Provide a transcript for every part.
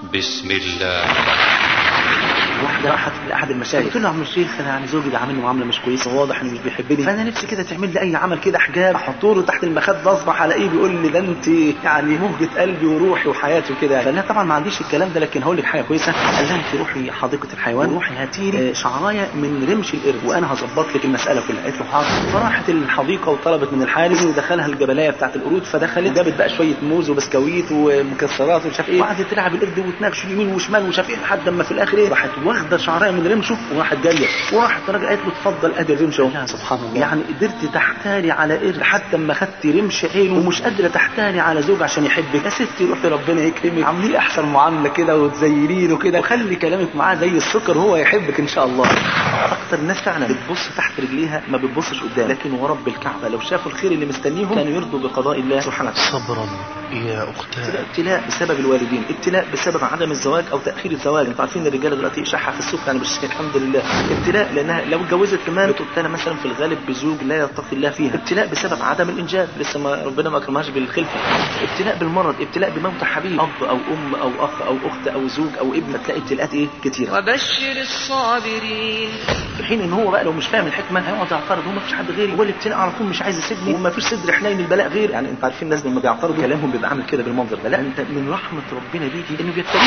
بسم الله. واحده راحت لاحد المشايخ، قلت له يا عم الشيخ انا يعني زوجي بيعاملني معامله مش كويسه، واضح انه مش بيحبني، فانا نفسي كده تعمل لي اي عمل كده حجاب احطه له تحت المخده، اصبح الاقيه بيقول لي ده انت يعني مهجه قلبي وروحي وحياتي وكده. فانا طبعا ما عنديش الكلام ده، لكن هقول لك حاجه كويسه. قال لها انت روحي حديقه الحيوان وروحي هاتي لي شعرايه من رمش القرد وانا هظبط لك المساله كلها. قالت له حاضر. فراحت الحديقه وطلبت من الحارس ودخلها الجبلايه بتاعت القرود، فدخلت جابت بقى شويه موز وبسكويت ومكسرات ومش عارف ايه، وقعدت تلعب القرد وتناغش يمين وشمال ومش عارف ايه، لحد ما في الاخر ايه راحت واخده شعرايه من رمشه وراحت جايه، وراحت الراجل قالت له اتفضل ادي الرمش اهو. سبحان الله، يعني قدرت تحتالي على قرد حتى اما خدت رمش عينه ومش قادره تحتالي على زوج عشان يحبك. يا ستي روحي ربنا يكرمك، عامليه احسن معامله كده وتزينينه كده وخلي كلامك معاه زي السكر وهو يحبك ان شاء الله. اكتر الناس فعلا بتبص تحت رجليها ما بتبصش قدام، لكن ورب الكعبه لو شافوا الخير اللي مستنيهم كانوا يرضوا بقضاء الله سبحانه وتعالى. صبرا يا اختاه. ابتلاء بسبب الوالدين، ابتلاء بسبب عدم الزواج او تاخير الزواج. انتوا عارفين الرجاله دلوقتي اشاعه في السوق يعني، بس الحمد لله ابتلاء لانها لو اتجوزت كمان بتبتلى مثلا في الغالب بزوج لا يتقي الله فيها. ابتلاء بسبب عدم الانجاب، لسه ما ربنا ما اكرمهاش بالخلفه. ابتلاء بالمرض، ابتلاء بموت حبيب، اب او ام او اخ او اخت او زوج او ابن، تلاقي ابتلاءات ايه كتير. وبشر الصابرين. في حين ان هو بقى لو مش فاهم الحكمه هيقعد يعترض، هو ما فيش حد غيري، هو الابتلاء على طول مش عايز يسيبني، وما فيش صدر حنين البلاء غير. يعني انت عارفين الناس لما بيعترضوا كلامهم بيبقى عامل كده بالمنظر ده. لا انت من رحمه ربنا بيكي انه بيبتليك.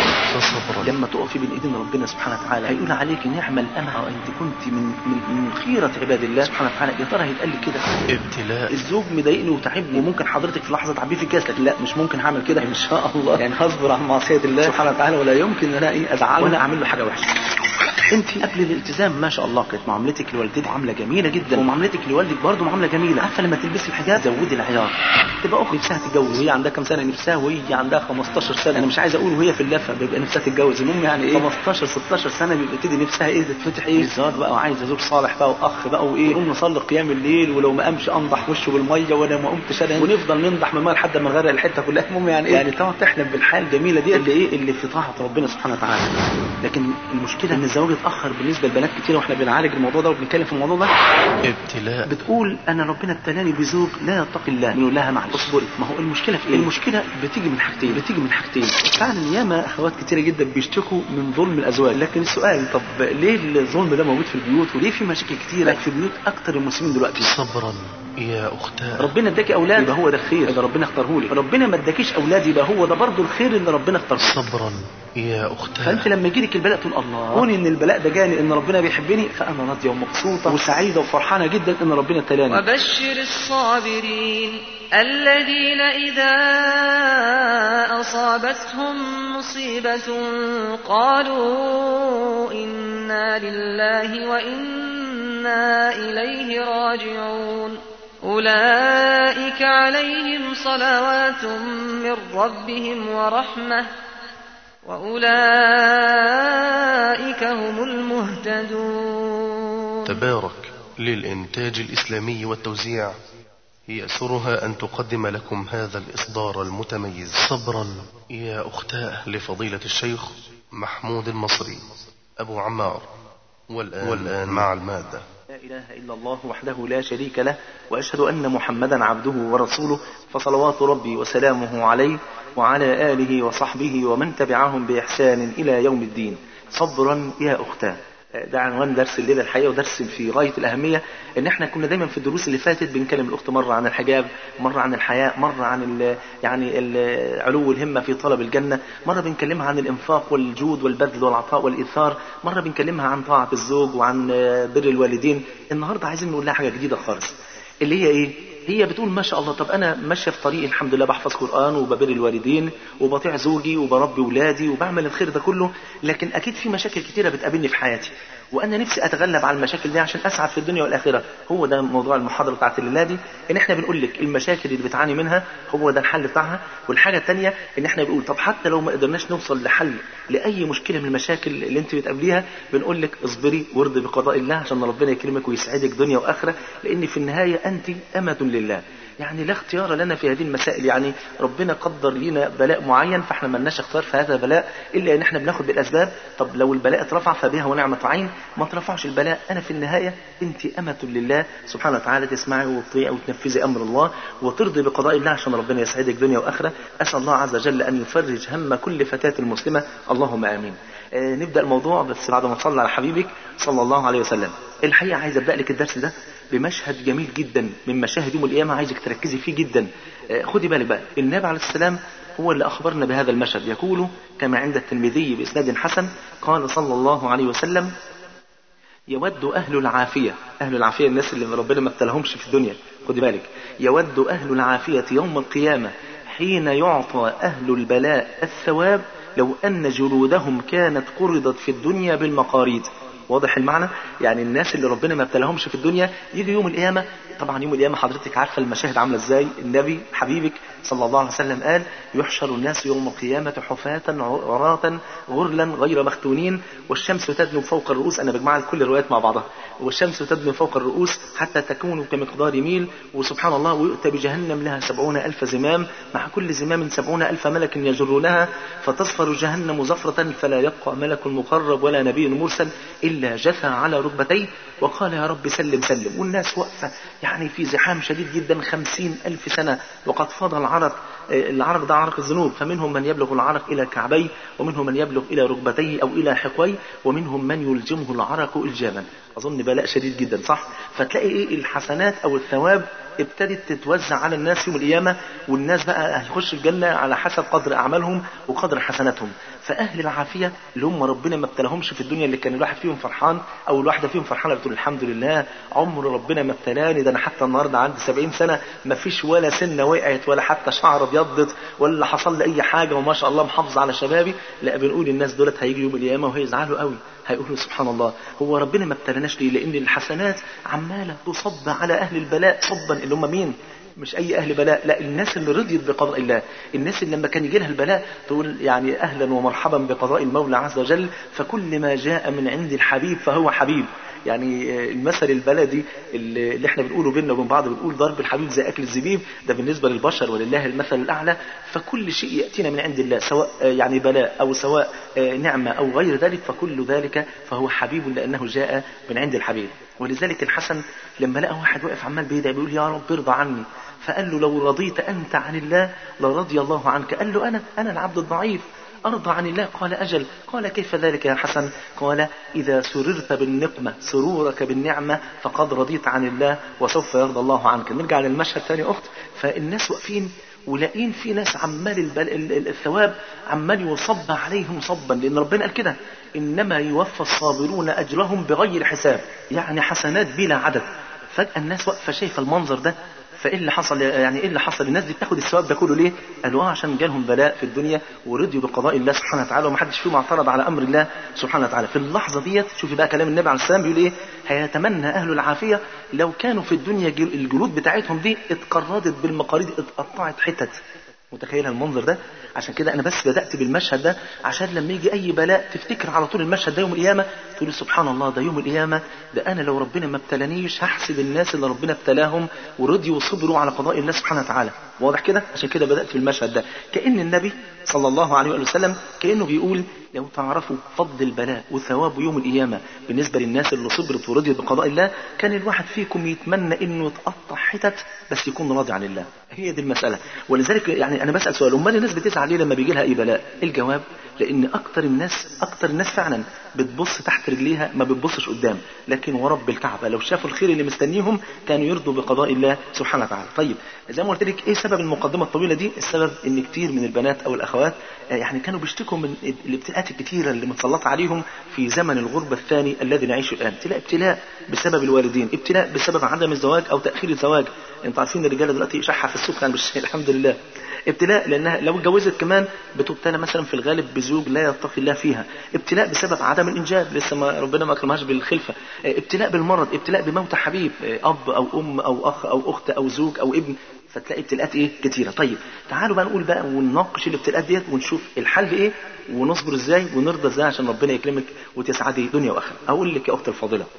لما تقفي بين ايدين ربنا سبحانه وتعالى هيقول عليك نعم الامه انت كنت من خيره عباد الله سبحانه وتعالى. يا ترى هيتقال لي كده؟ ابتلاء. الزوج مضايقني وتعبني وممكن حضرتك في لحظه تعبيه في كاس، لكن لا مش ممكن هعمل كده ان شاء الله. يعني هصبر عن معصيه الله سبحانه وتعالى ولا يمكن ان انا ازعله ولا اعمل له حاجه وحشه. انت قبل الالتزام ما شاء الله كانت معاملتك لوالدتك معامله جميله جدا، ومعاملتك لوالدك برضه معامله جميله. عارفه لما تلبسي الحجاب زودي العيار، تبقى اخت نفسها تتجوز وهي عندها كام سنه، نفسها وهي عندها 15 سنه، انا مش عايز اقول وهي في اللفه بيبقى نفسها تتجوز، المهم يعني ايه 15 16 سنه بيبقى تدي نفسها ايه تتفتح ايه الزواج بقى، وعايزه زوج صالح بقى واخ بقى وايه، نقوم نصلي قيام الليل ولو ما قامش انضح وشه بالميه وانا ما قمتش انا، ونفضل ننضح من الميه لحد ما نغرق الحته كلها. المهم يعني ايه يعني تقعد تحلم بالحياه الجميله دي اللي ايه اللي في طاعه ربنا سبحانه وتعالى. لكن المشكله ان الزواج اتاخر بالنسبه لبنات كتير، واحنا بنعالج الموضوع ده وبنتكلم في الموضوع ده. ابتلاء. بتقول انا ربنا ابتلاني بزوج لا يتقي الله، بنقول لها معلش اصبري. ما هو المشكله في ايه؟ المشكله بتيجي من حاجتين. فعلا ياما اخوات كتيره جدا بيشتكوا من ظلم الازواج، لكن السؤال طب ليه الظلم ده موجود في البيوت وليه في مشاكل كتيره في بيوت اكتر المسلمين دلوقتي؟ صبرا يا اختاه. ربنا اداكي اولاد يبقى هو ده الخير اللي ربنا اختاره لك، ربنا ما اداكيش اولاد يبقى هو ده برضه الخير اللي ربنا اختاره. صبرا يا اختاه. فانت لما يجيلك البلاء تقول الله كون ان البلاء ده جاني ان ربنا بيحبني، فانا راضيه ومبسوطه وسعيده وفرحانه جدا ان ربنا ابتلاني. وبشر الصابرين الذين إذا أصابتهم مصيبة قالوا إنا لله وإنا إليه راجعون أولئك عليهم صلوات من ربهم ورحمة وأولئك هم المهتدون. تبارك للإنتاج الإسلامي والتوزيع يسرها أن تقدم لكم هذا الإصدار المتميز. صبرا يا أختاه لفضيلة الشيخ محمود المصري أبو عمار. والآن مع المادة. لا إله إلا الله وحده لا شريك له، وأشهد أن محمدا عبده ورسوله، فصلوات ربي وسلامه عليه وعلى آله وصحبه ومن تبعهم بإحسان إلى يوم الدين. صبرا يا أختاه، ده عنوان درس الليلة الحقيقة، ودرس في غاية الأهمية. إن إحنا كنا دايما في الدروس اللي فاتت بنكلم الأخت مرة عن الحجاب، مرة عن الحياء، مرة عن علو الهمة في طلب الجنة، مرة بنكلمها عن الإنفاق والجود والبذل والعطاء والإيثار، مرة بنكلمها عن طاعة الزوج وعن بر الوالدين. النهاردة عايزين نقول لها حاجة جديدة خالص، اللي هي إيه؟ هي بتقول ما شاء الله طب أنا ماشية في طريق الحمد لله، بحفظ قرآن وببر الوالدين وبطيع زوجي وبربي ولادي وبعمل الخير ده كله، لكن أكيد في مشاكل كتيرة بتقابلني في حياتي، وأنا نفسي أتغلب على المشاكل دي عشان أسعد في الدنيا والآخرة. هو ده موضوع المحاضرة بتاعت الليلة دي، إن إحنا بنقول لك المشاكل اللي بتعاني منها هو ده الحل بتاعها. والحاجة التانية إن إحنا بنقول طب حتى لو ما قدرناش نوصل لحل لأي مشكلة من المشاكل اللي أنت بتقابليها، بنقول لك اصبري وارضي بقضاء الله عشان ربنا يكرمك ويسعدك دنيا وآخرة، لأن في النهاية أنت أمة لله. يعني لا اختيار لنا في هذه المسائل. يعني ربنا قدر لنا بلاء معين، فاحنا ما لناش اختيار في هذا البلاء الا ان احنا بناخد بالاسباب. طب لو البلاء اترفع فبها ونعمة عين، ما ترفعش البلاء، انا في النهاية انت امة لله سبحانه وتعالى، تسمعي وتطيعي وتنفذي امر الله وترضي بقضاء الله عشان ربنا يسعدك دنيا واخرة. اسال الله عز وجل ان يفرج هم كل فتاة مسلمة، اللهم امين. نبدأ الموضوع بس بعد ما تصلي على حبيبك صلى الله عليه وسلم. الحقيقة عايز ابدأ لك الدرس ده بمشهد جميل جدا من مشاهد يوم القيامة، عايزك تركزي فيه جدا. خدي بالك بقى، النبي عليه السلام هو اللي أخبرنا بهذا المشهد. يقول كما عند الترمذي بإسناد حسن قال صلى الله عليه وسلم: يود أهل العافية، أهل العافية الناس اللي ربنا ما ابتلهمش في الدنيا، خدي بالك، يود أهل العافية يوم القيامة حين يعطى أهل البلاء الثواب لو أن جلودهم كانت قرضت في الدنيا بالمقاريض. واضح المعنى؟ يعني الناس اللي ربنا ما ابتلاهمش في الدنيا يجي يوم القيامة. طبعا يوم القيامة حضرتك عارفة المشاهد عاملة ازاي. النبي حبيبك صلى الله عليه وسلم قال: يحشر الناس يوم القيامة حفاة عراة غرلا غير مختونين والشمس تدنو فوق الرؤوس. أنا بجمع كل الروايات مع بعضها. والشمس تدنو فوق الرؤوس حتى تكون كمقدار ميل، وسبحان الله ويؤتى بجهنم لها 70,000 زمام، مع كل زمام 70,000 ملك يجرونها، فتصفر جهنم زفرة فلا يبقى ملك مقرب ولا نبي مرسل إلا جثى على ركبتيه وقال: يا رب سلم سلم. والناس واقفة يعني في زحام شديد جدا 50,000 سنة، وقد فضى العرق ده عرق الذنوب، فمنهم من يبلغ العرق إلى كعبيه، ومنهم من يبلغ إلى ركبتيه أو إلى حقويه، ومنهم من يلجمه العرق إلجاما. أظن بلاء شديد جدا، صح؟ فتلاقي إيه الحسنات أو الثواب ابتدت تتوزع على الناس يوم القيامة، والناس بقى هيخش الجنة على حسب قدر أعمالهم وقدر حسناتهم. فأهل العافية اللي هم ربنا ما ابتلاهمش في الدنيا، اللي كان الواحد فيهم فرحان أو الواحدة فيهم فرحانة بتقول: الحمد لله عمر ربنا ما ابتلاني، ده أنا حتى النهاردة عندي 70 سنة ما فيش ولا سنة وقعت ولا حتى شعر ابيضت ولا حصل لي أي حاجة، وما شاء الله محافظ على شبابي. لا، بنقول الناس دولت هيجي يوم القيامة وهيزعلوا قوي، هيقولوا: سبحان الله، هو ربنا ما ابتلناش ليه؟ لأن الحسنات عمالة تصب على أهل البلاء صبا، اللي هم مين؟ مش أي أهل بلاء، لا، الناس اللي رضيت بقضاء الله، الناس اللي لما كان يجي لها البلاء تقول يعني أهلا ومرحبا بقضاء المولى عز وجل، فكل ما جاء من عند الحبيب فهو حبيب. يعني المثل البلدي اللي احنا بنقوله بيننا وبين بعض، بنقول: ضرب الحبيب زي أكل الزبيب. ده بالنسبة للبشر، ولله المثل الأعلى. فكل شيء يأتينا من عند الله، سواء يعني بلاء أو سواء نعمة أو غير ذلك، فكل ذلك فهو حبيب لأنه جاء من عند الحبيب. ولذلك الحسن لما لقى واحد واقف عمال بيدعي بيقول: يا رب ارضى عني، فقال له: لو رضيت أنت عن الله لرضي الله عنك. قال له: أنا العبد الضعيف أرضى عن الله. قال: أجل. قال: كيف ذلك يا حسن؟ قال: إذا سررت بالنقمة سرورك بالنعمة فقد رضيت عن الله وسوف يرضى الله عنك. نرجع للمشهد ثاني أخت. فالناس واقفين ولاقين في ناس عمال الثواب عمال يصب عليهم صبا، لأن ربنا قال كده: إنما يوفى الصابرون أجرهم بغير حساب، يعني حسنات بلا عدد. فجأة الناس واقفة شايفة المنظر ده، فايه اللي حصل؟ يعني ايه اللي حصل؟ الناس دي بتاخد الثواب ده كله ليه؟ قالوا: عشان جالهم بلاء في الدنيا ورضيوا بقضاء الله سبحانه وتعالى، ومحدش فيهم اعترض على امر الله سبحانه وتعالى. في اللحظه ديت شوفي بقى كلام النبي عليه السلام بيقول ايه: هيتمنى اهل العافيه لو كانوا في الدنيا الجلود بتاعتهم دي اتقرضت بالمقاريض، اتقطعت حتت. متخيل المنظر ده؟ عشان كده انا بس بدأت بالمشهد ده عشان لما يجي اي بلاء تفتكر على طول المشهد ده يوم القيامة، تقول: سبحان الله، ده يوم القيامة، ده انا لو ربنا ما ابتلانيش هحسب الناس اللي ربنا ابتلاهم ورضيوا وصبروا على قضاء الله سبحانه وتعالى. واضح كده؟ عشان كده بدأت بالمشهد ده. كأن النبي صلى الله عليه وسلم كأنه بيقول: لو تعرفوا فضل البلاء وثواب يوم القيامة بالنسبة للناس اللي صبرت ورضيت بقضاء الله، كان الواحد فيكم يتمنى انه يتقطع حتت بس يكون راضي عن الله. هي دي المسألة. ولذلك يعني انا بسأل سؤال: امال الناس بتزعل ليه لما بيجي لها اي بلاء؟ الجواب: لان اكتر الناس فعلا بتبص تحت رجليها، ما بتبصش قدام. لكن ورب الكعبة لو شافوا الخير اللي مستنيهم كانوا يرضوا بقضاء الله سبحانه وتعالى. طيب زي ما قلت لك، ايه سبب المقدمة الطويلة دي؟ السبب ان كتير من البنات او الاخوات يعني كانوا بيشتكوا من الابتلاءات الكتيرة اللي متسلطة عليهم في زمن الغربة الثاني الذي نعيشه الآن. تلاقي ابتلاء بسبب الوالدين، ابتلاء بسبب عدم الزواج أو تأخير الزواج. انتوا عارفين الرجالة دلوقتي شحة في السوق، مش الحمد لله. ابتلاء لأنها لو اتجوزت كمان بتبتلى مثلا في الغالب بزوج لا يتقي الله فيها. ابتلاء بسبب عدم الإنجاب، لسه ما ربنا ما أكرمهاش بالخلفة. ابتلاء بالمرض، ابتلاء بموت حبيب، أب أو أم أو أخ أو أخت أو زوج أو ابن. فتلاقي ابتلاءات ايه كتيرة. طيب تعالوا بقى نقول بقى ونناقش الابتلاءات ديت ونشوف الحل ايه ونصبر ازاي ونرضى ازاي عشان ربنا يكرمك وتسعدي دنيا واخره. اقول لك يا اختي الفاضله،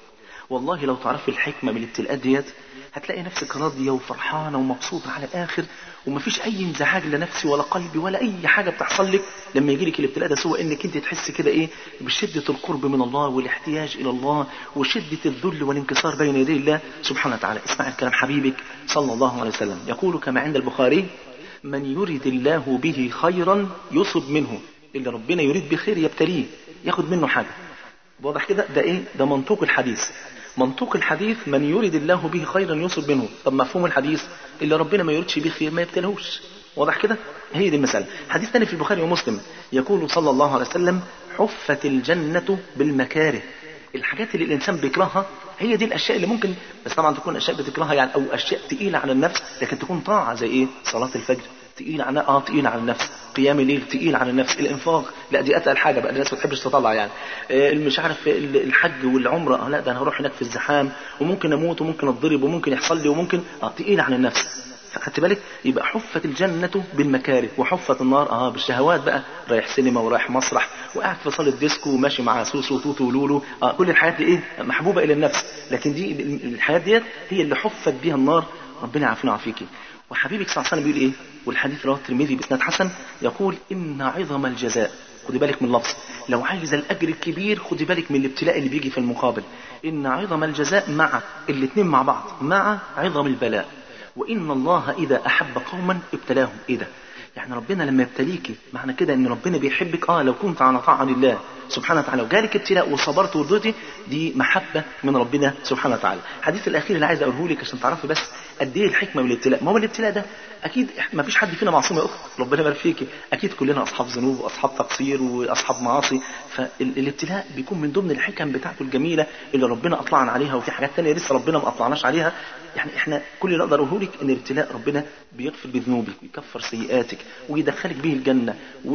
والله لو تعرفي الحكمة من الابتلاءات ديت هتلاقي نفسك راضية وفرحانة ومبسوطة على الآخر، ومفيش أي انزعاج لنفسي ولا قلبي ولا أي حاجة بتحصل لك لما يجيلك الابتلاء ده، سوى إنك أنت تحس كده إيه بشدة القرب من الله والاحتياج إلى الله وشدة الذل والانكسار بين يدي الله سبحانه وتعالى. اسمع الكلام حبيبك صلى الله عليه وسلم يقول كما عند البخاري: من يرد الله به خيرا يصب منه، اللي ربنا يريد بخير يبتليه ياخد منه حاجة. واضح كده؟ ده إيه؟ ده منطوق الحديث. منطوق الحديث من يريد الله به خيرا يصب منه. طب مفهوم الحديث اللي ربنا ما يريدش به خير ما يبتلهوش. واضح كده؟ هي دي المسألة. حديث ثاني في البخاري ومسلم يقول صلى الله عليه وسلم: حفت الجنة بالمكاره. الحاجات اللي الإنسان بيكرهها هي دي الأشياء اللي ممكن، بس طبعا تكون أشياء بتكرهها يعني، أو أشياء تقيلة على النفس، لكن تكون طاعة زي إيه؟ صلاة الفجر تقيل على تقيل على النفس، قيام الليل تقيل على النفس، الانفاق لا دي اتقل حاجه بقى، الناس ما بتحبش تطلع يعني، مش عارف الحج والعمره لا ده انا هروح هناك في الزحام وممكن اموت وممكن اتضرب وممكن يحصل لي وممكن تقيل على النفس. فخدت بالك؟ يبقى حفت الجنه بالمكاره وحفت النار بالشهوات بقى، رايح سينما ورايح مسرح وقاعد في صاله ديسكو وماشي مع سوسو وتوتو ولولو، كل الحاجات دي ايه محبوبه الى النفس، لكن دي الحياه ديت هي اللي حفت بها النار. ربنا يعافينا ويعافيكي. وحبيبك صلى الله عليه وسلم بيقول ايه؟ والحديث رواه الترمذي باسناد حسن يقول: ان عظم الجزاء، خدي بالك من اللفظ، لو عايز الاجر الكبير خدي بالك من الابتلاء اللي بيجي في المقابل. ان عظم الجزاء مع الاثنين مع بعض، مع عظم البلاء. وان الله اذا احب قوما ابتلاهم. ايه ده؟ يعني ربنا لما يبتليكي معنى كده ان ربنا بيحبك. لو كنت على طاعه لله سبحانه وتعالى وجالك ابتلاء وصبرت ورضيتي، دي محبه من ربنا سبحانه وتعالى. الحديث الاخير اللي عايز اقوله لك عشان تعرفي بس قد ايه الحكمه من الابتلاء. ما هو الابتلاء ده اكيد ما فيش حد فينا معصوم يا اخت، ربنا يبارك فيكي، اكيد كلنا اصحاب ذنوب واصحاب تقصير واصحاب معاصي. فالابتلاء بيكون من ضمن الحكم بتاعته الجميله اللي ربنا اطلعنا عليها، وفي حاجات ثانيه لسه ربنا ما اطلعناش عليها. يعني احنا كل اللي اقدر اقوله لك ان الابتلاء ربنا بيغفر بذنوبك ويكفر سيئاتك ويدخلك به الجنه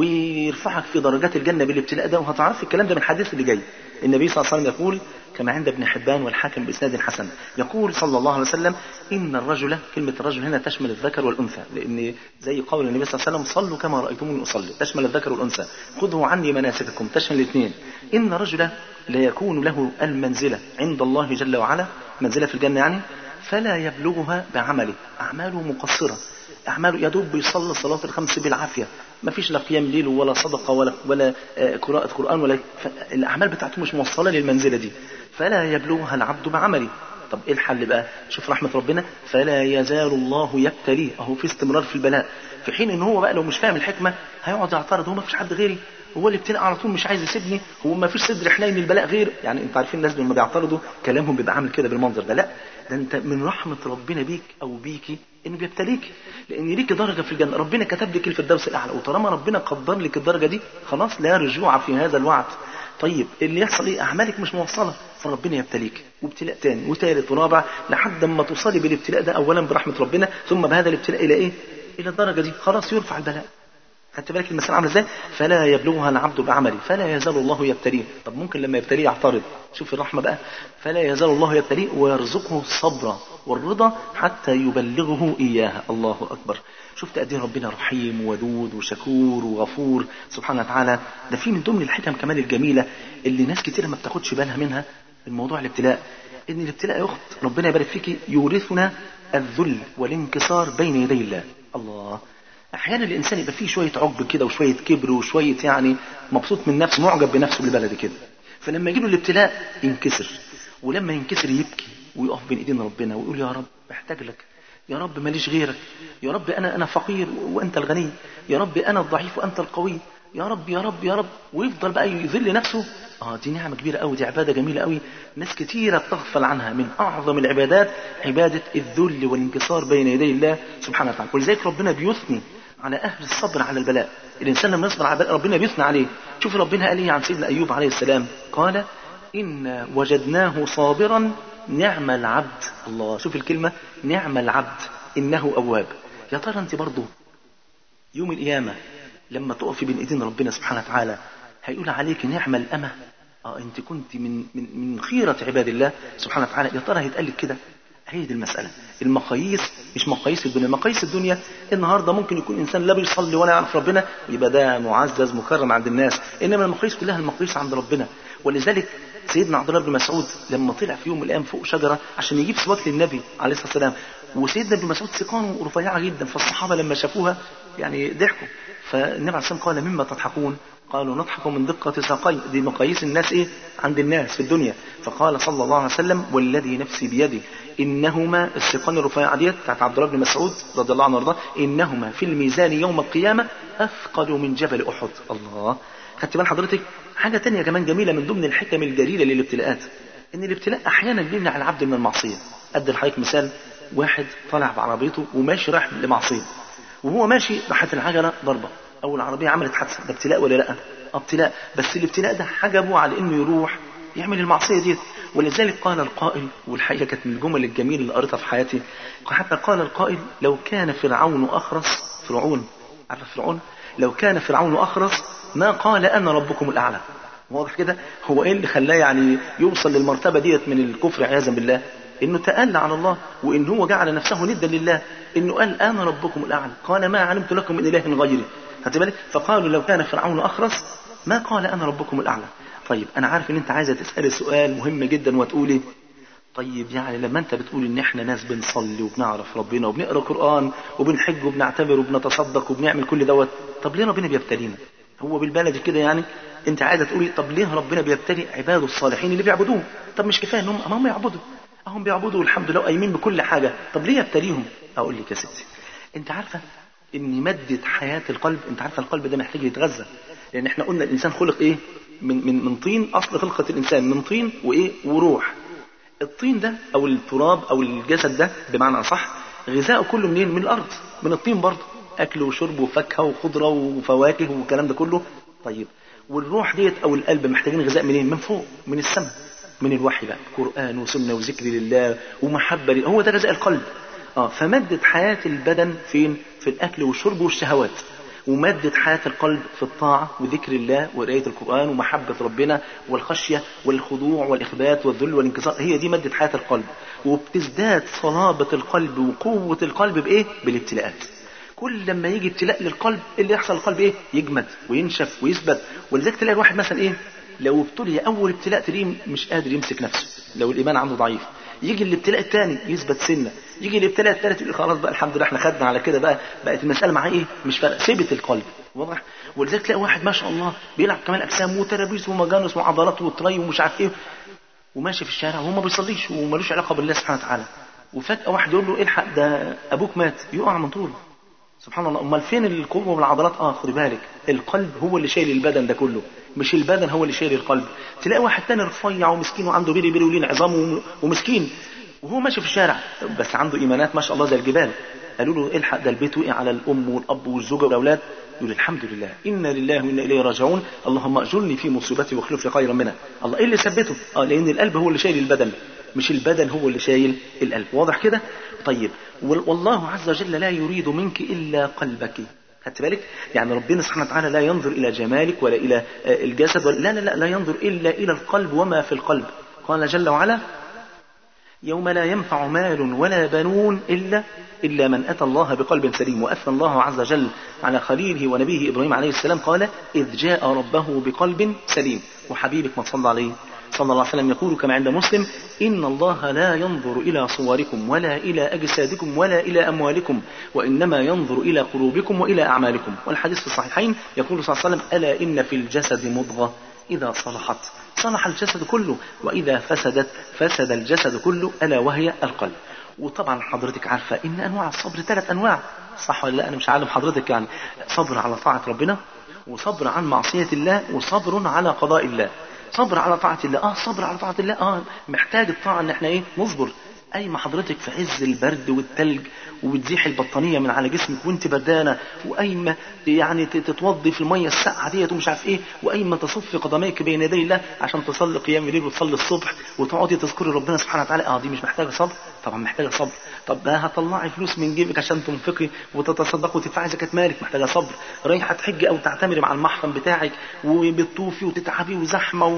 ويرفعك في درجات الجنه بالابتلاء ده. وهتعرف الكلام ده من الحديث اللي جاي. النبي صلى الله عليه وسلم يقول كما عند ابن حبان والحاكم بإسناد حسن يقول صلى الله عليه وسلم: إن الرجل، كلمة الرجل هنا تشمل الذكر والأنثى، لأن زي قول النبي صلى الله عليه وسلم: صلوا كما رأيتموني أصلي، تشمل الذكر والأنثى. خذوا عني مناسككم، تشمل الاثنين. إن الرجل لا يكون له المنزلة عند الله جل وعلا، منزلة في الجنة يعني، فلا يبلغها بعمله، أعماله مقصرة، أعماله يدوب بيصلي صلاة الخمس بالعافية، ما فيش لا قيام ليل ولا صدقة ولا قراءة قرآن ولا الأعمال بتاعته مش موصلة للمنزلة دي، فلا يبلغها العبد بعمله. طب إيه الحل بقى؟ شوف رحمة ربنا: فلا يزال الله يبتليه، أهو في استمرار في البلاء، في حين إن هو بقى لو مش فاهم الحكمة هيقعد يعترض: هو ما فيش حد غيري، هو اللي ابتلى على طول مش عايز يسيبني، هو ما فيش صدر حنين للبلاء غير. يعني انت عارفين الناس لما بيعترضوا كلامهم بيبقى عامل كده بالمنظر ده. لا، ده انت من رحمة ربنا بيك او بيكي انه بيبتليك، لان ليك درجة في الجنة، ربنا كتب لك الفردوس الاعلى، وطالما ربنا قدر لك الدرجة دي خلاص لا رجوع في هذا الوعد. طيب اللي يحصل ايه؟ اعمالك مش موصلة، فربنا يبتليك، وابتلاء تاني وثالث ورابع لحد ما توصلي بالابتلاء ده اولا برحمة ربنا، ثم بهذا الابتلاء الى ايه؟ الى الدرجة دي، خلاص يرفع البلاء. خدت بالك المسألة عامله ازاي؟ فلا يبلغها العبد بعمله، فلا يزال الله يبتليه. طب ممكن لما يبتليه يعترض، شوف الرحمة بقى: فلا يزال الله يبتليه ويرزقه الصبر والرضا حتى يبلغه إياها. الله أكبر. شفت قد ايه ربنا رحيم وودود وشكور وغفور سبحانه وتعالى. ده في من ضمن الحكم كمان الجميلة اللي ناس كتير ما بتاخدش بالها منها الموضوع الابتلاء، ان الابتلاء يا اخت ربنا يبارك فيكي يورثنا الذل والانكسار بين يدي الله. الله. احيانا الانسان يبقى فيه شويه عجب كده وشويه كبر وشويه يعني مبسوط من نفسه، معجب بنفسه بالبلد كده، فلما يجي له الابتلاء ينكسر، ولما ينكسر يبكي ويقف بين ايدين ربنا ويقول: يا رب محتاج لك، يا رب ماليش غيرك، يا رب انا فقير وانت الغني، يا رب انا الضعيف وانت القوي، يا رب يا رب يا رب، ويفضل بقى يذل نفسه. دي نعمة كبيرة قوي، دي عبادة جميلة قوي، ناس كتيرة تغفل عنها. من أعظم العبادات عبادة الذل والانكسار بين يدي الله سبحانه وتعالى. ولذلك ربنا بيثني على أهل الصبر على البلاء. الإنسان لما يصبر على البلاء ربنا بيثني عليه. شوف ربنا قال ايه عن سيدنا أيوب عليه السلام؟ قال: إن وجدناه صابرا نعم العبد. الله، شوف الكلمة نعم العبد إنه أواب. يا ترى أنت برضو يوم القيامة لما تقفي بين ايدين ربنا سبحانه وتعالى هيقول عليك نعم الأمة؟ انت كنت من خيرة عباد الله سبحانه وتعالى. يا ترى هيتقال لك كده؟ هي دي المسألة. المقاييس مش مقاييس الدنيا. مقاييس الدنيا النهاردة ممكن يكون إنسان لا بيصلي ولا يعرف ربنا، يبقى ده معزز مكرم عند الناس، إنما المقاييس كلها المقاييس عند ربنا. ولذلك سيدنا عبد الله بن مسعود لما طلع في يوم من الأيام فوق شجرة عشان يجيب سواك للنبي عليه الصلاة والسلام، وسيدنا ابن مسعود سيقانه رفيعة جدا، فالصحابة لما شافوها يعني ضحكوا. فالنبي عليه الصلاة والسلام قال مما تضحكون؟ قالوا نضحك من دقة ساقي. دي مقاييس الناس ايه عند الناس في الدنيا. فقال صلى الله عليه وسلم والذي نفسي بيده انهما، الساقان الرفيعة ديت بتاعت عبد الله بن مسعود رضي الله عنه وارضاه، انهما في الميزان يوم القيامة اثقل من جبل احد. الله. خدت بال حضرتك؟ حاجة تانية كمان جميلة من ضمن الحكم الجليلة للابتلاءات، ان الابتلاء احيانا بيمنع العبد من المعصية. ادي لحضرتك مثال، واحد طالع بعربيته وماشي رايح لمعصية، وهو ماشي راحت العجلة ضربة او العربية عملت حادثة، ده ابتلاء ولا لا؟ ابتلاء. بس الابتلاء ده حجبه على انه يروح يعمل المعصية دي. ولذلك قال القائل، والحقيقة كانت من الجمل الجميلة اللي قريتها في حياتي، حتى قال القائل لو كان فرعون أخرس، فرعون عارف فرعون، لو كان فرعون أخرس ما قال أنا ربكم الأعلى. واضح كده؟ هو ايه اللي خلاه يعني يوصل للمرتبة ديت من الكفر عياذا بالله؟ انه تألى على الله، وان هو جعل نفسه ندا لله، انه قال انا ربكم الاعلى، قال ما علمت لكم من اله غيري. خدت بالك؟ فقالوا لو كان فرعون اخرس ما قال انا ربكم الاعلى. طيب انا عارف ان انت عايزه تسالي سؤال مهم جدا وتقولي طيب يعني لما انت بتقول ان احنا ناس بنصلي وبنعرف ربنا وبنقرا قران وبنحج وبنعتبر وبنتصدق وبنعمل كل دوت، طب ليه ربنا بيبتلينا؟ هو بالبلد كده يعني انت عايزه تقولي طب ليه ربنا بيبتلي عباده الصالحين اللي بيعبدوه؟ طب مش كفايه انهم امام يعبدوا؟ هم بيعبدوا الحمد لله قايمين بكل حاجه، طب ليه يبتليهم؟ اقول لك يا ستي، انت عارفه ان ماده حياه القلب، انت عارفه القلب ده محتاج يتغذى، لان احنا قلنا الانسان خلق ايه؟ من طين. اصل خلقه الانسان من طين وايه وروح. الطين ده او التراب او الجسد ده بمعنى صح غذاؤه كله منين؟ من الارض، من الطين برضه، اكل وشرب وفاكهه وخضره وفواكه والكلام ده كله. طيب والروح ديت او القلب محتاجين غذاء منين؟ من فوق، من السماء، من الوحي بقى، قرآن وسنة وذكر لله ومحبة لله، هو ده غذاء القلب. فمادة حياة البدن فين؟ في الأكل والشرب والشهوات. ومادة حياة القلب في الطاعة وذكر الله وقراية القرآن ومحبة ربنا والخشية والخضوع والإخبات والذل والانكسار، هي دي مادة حياة القلب. وبتزداد صلابة القلب وقوة القلب بإيه؟ بالابتلاءات. كل لما يجي ابتلاء للقلب اللي يحصل القلب إيه؟ يجمد وينشف ويثبت. ولذلك تلاقي الواحد مثلا إيه؟ لو ابتلي أول ابتلاء تلاقيه مش قادر يمسك نفسه، لو الإيمان عنده ضعيف. يجي الابتلاء الثاني يثبت سنة، يجي الابتلاء الثالث يقول خلاص بقى الحمد لله احنا خدنا على كده بقى، بقت المسألة معاه ايه؟ مش فارقة، ثبت القلب. واضح؟ ولذلك تلاقي واحد ما شاء الله بيلعب كمال أجسام وترابيس ومجانس وعضلات وتري ومش عارف ايه، وماشي في الشارع وهو ما بيصليش ومالوش علاقة بالله سبحانه وتعالى، وفجأة واحد يقول له الحق ده أبوك مات، يقع من طوله. سبحان الله. امال فين القوه والعضلات؟ خدي بالك القلب هو اللي شايل البدن ده كله، مش البدن هو اللي شايل القلب. تلاقي واحد تاني رفيع ومسكين وعنده بيري بيري ولين عظام ومسكين وهو ماشي في الشارع بس عنده ايمانات ما شاء الله زي الجبال. قالوا له الحق ده البيت وقع على الام والاب والزوجه والاولاد، يقول الحمد لله انا لله وانا اليه راجعون، اللهم اجرني في مصيبتي واخلف لي خيرا منها. الله ايه اللي ثبته؟ لان القلب هو اللي شايل البدن، مش البدن هو اللي شايل القلب. واضح كده؟ طيب والله عز وجل لا يريد منك إلا قلبك. خدت بالك؟ يعني ربنا سبحانه وتعالى لا ينظر إلى جمالك ولا إلى الجسد ولا لا ينظر إلا إلى القلب وما في القلب. قال جل وعلا يوم لا ينفع مال ولا بنون إلا من أتى الله بقلب سليم. وأثنى الله عز وجل على خليله ونبيه إبراهيم عليه السلام قال إذ جاء ربه بقلب سليم. وحبيبك ما صلى عليه صلى الله عليه وسلم يقول كما عند مسلم إن الله لا ينظر إلى صوركم ولا إلى أجسادكم ولا إلى أموالكم وإنما ينظر إلى قلوبكم وإلى أعمالكم. والحديث في الصحيحين يقول صلى الله عليه وسلم ألا إن في الجسد مضغة إذا صلحت صلح الجسد كله وإذا فسدت فسد الجسد كله ألا وهي القلب. وطبعا حضرتك عارفة إن أنواع الصبر 3 أنواع، صح ولا لا؟ أنا مش عالم حضرتك يعني. صبر على طاعة ربنا، وصبر عن معصية الله، وصبر على قضاء الله. صبر على طاعة الله، صبر على طاعة الله، محتاج الطاعة ان احنا نصبر. اي ما حضرتك في عز البرد والتلج وبتزيح البطانية من على جسمك وانت بردانة، واي ما يعني تتوضي في المية الساقعة ديت ومش عارف ايه، واي ما تصف قدميك بين يدي الله عشان تصلي قيام الليل وتصلي الصبح وتقعدي تذكري ربنا سبحانه وتعالى، دي مش محتاجة صبر؟ طبعا محتاجة صبر. طب هتطلعي فلوس من جيبك عشان تنفقي وتتصدقي وتدفعي زكاة مالك، محتاجة صبر. رايحة تحجي او تعتمري مع المحرم بتاعك وبتطوفي وتتعبي وزحمة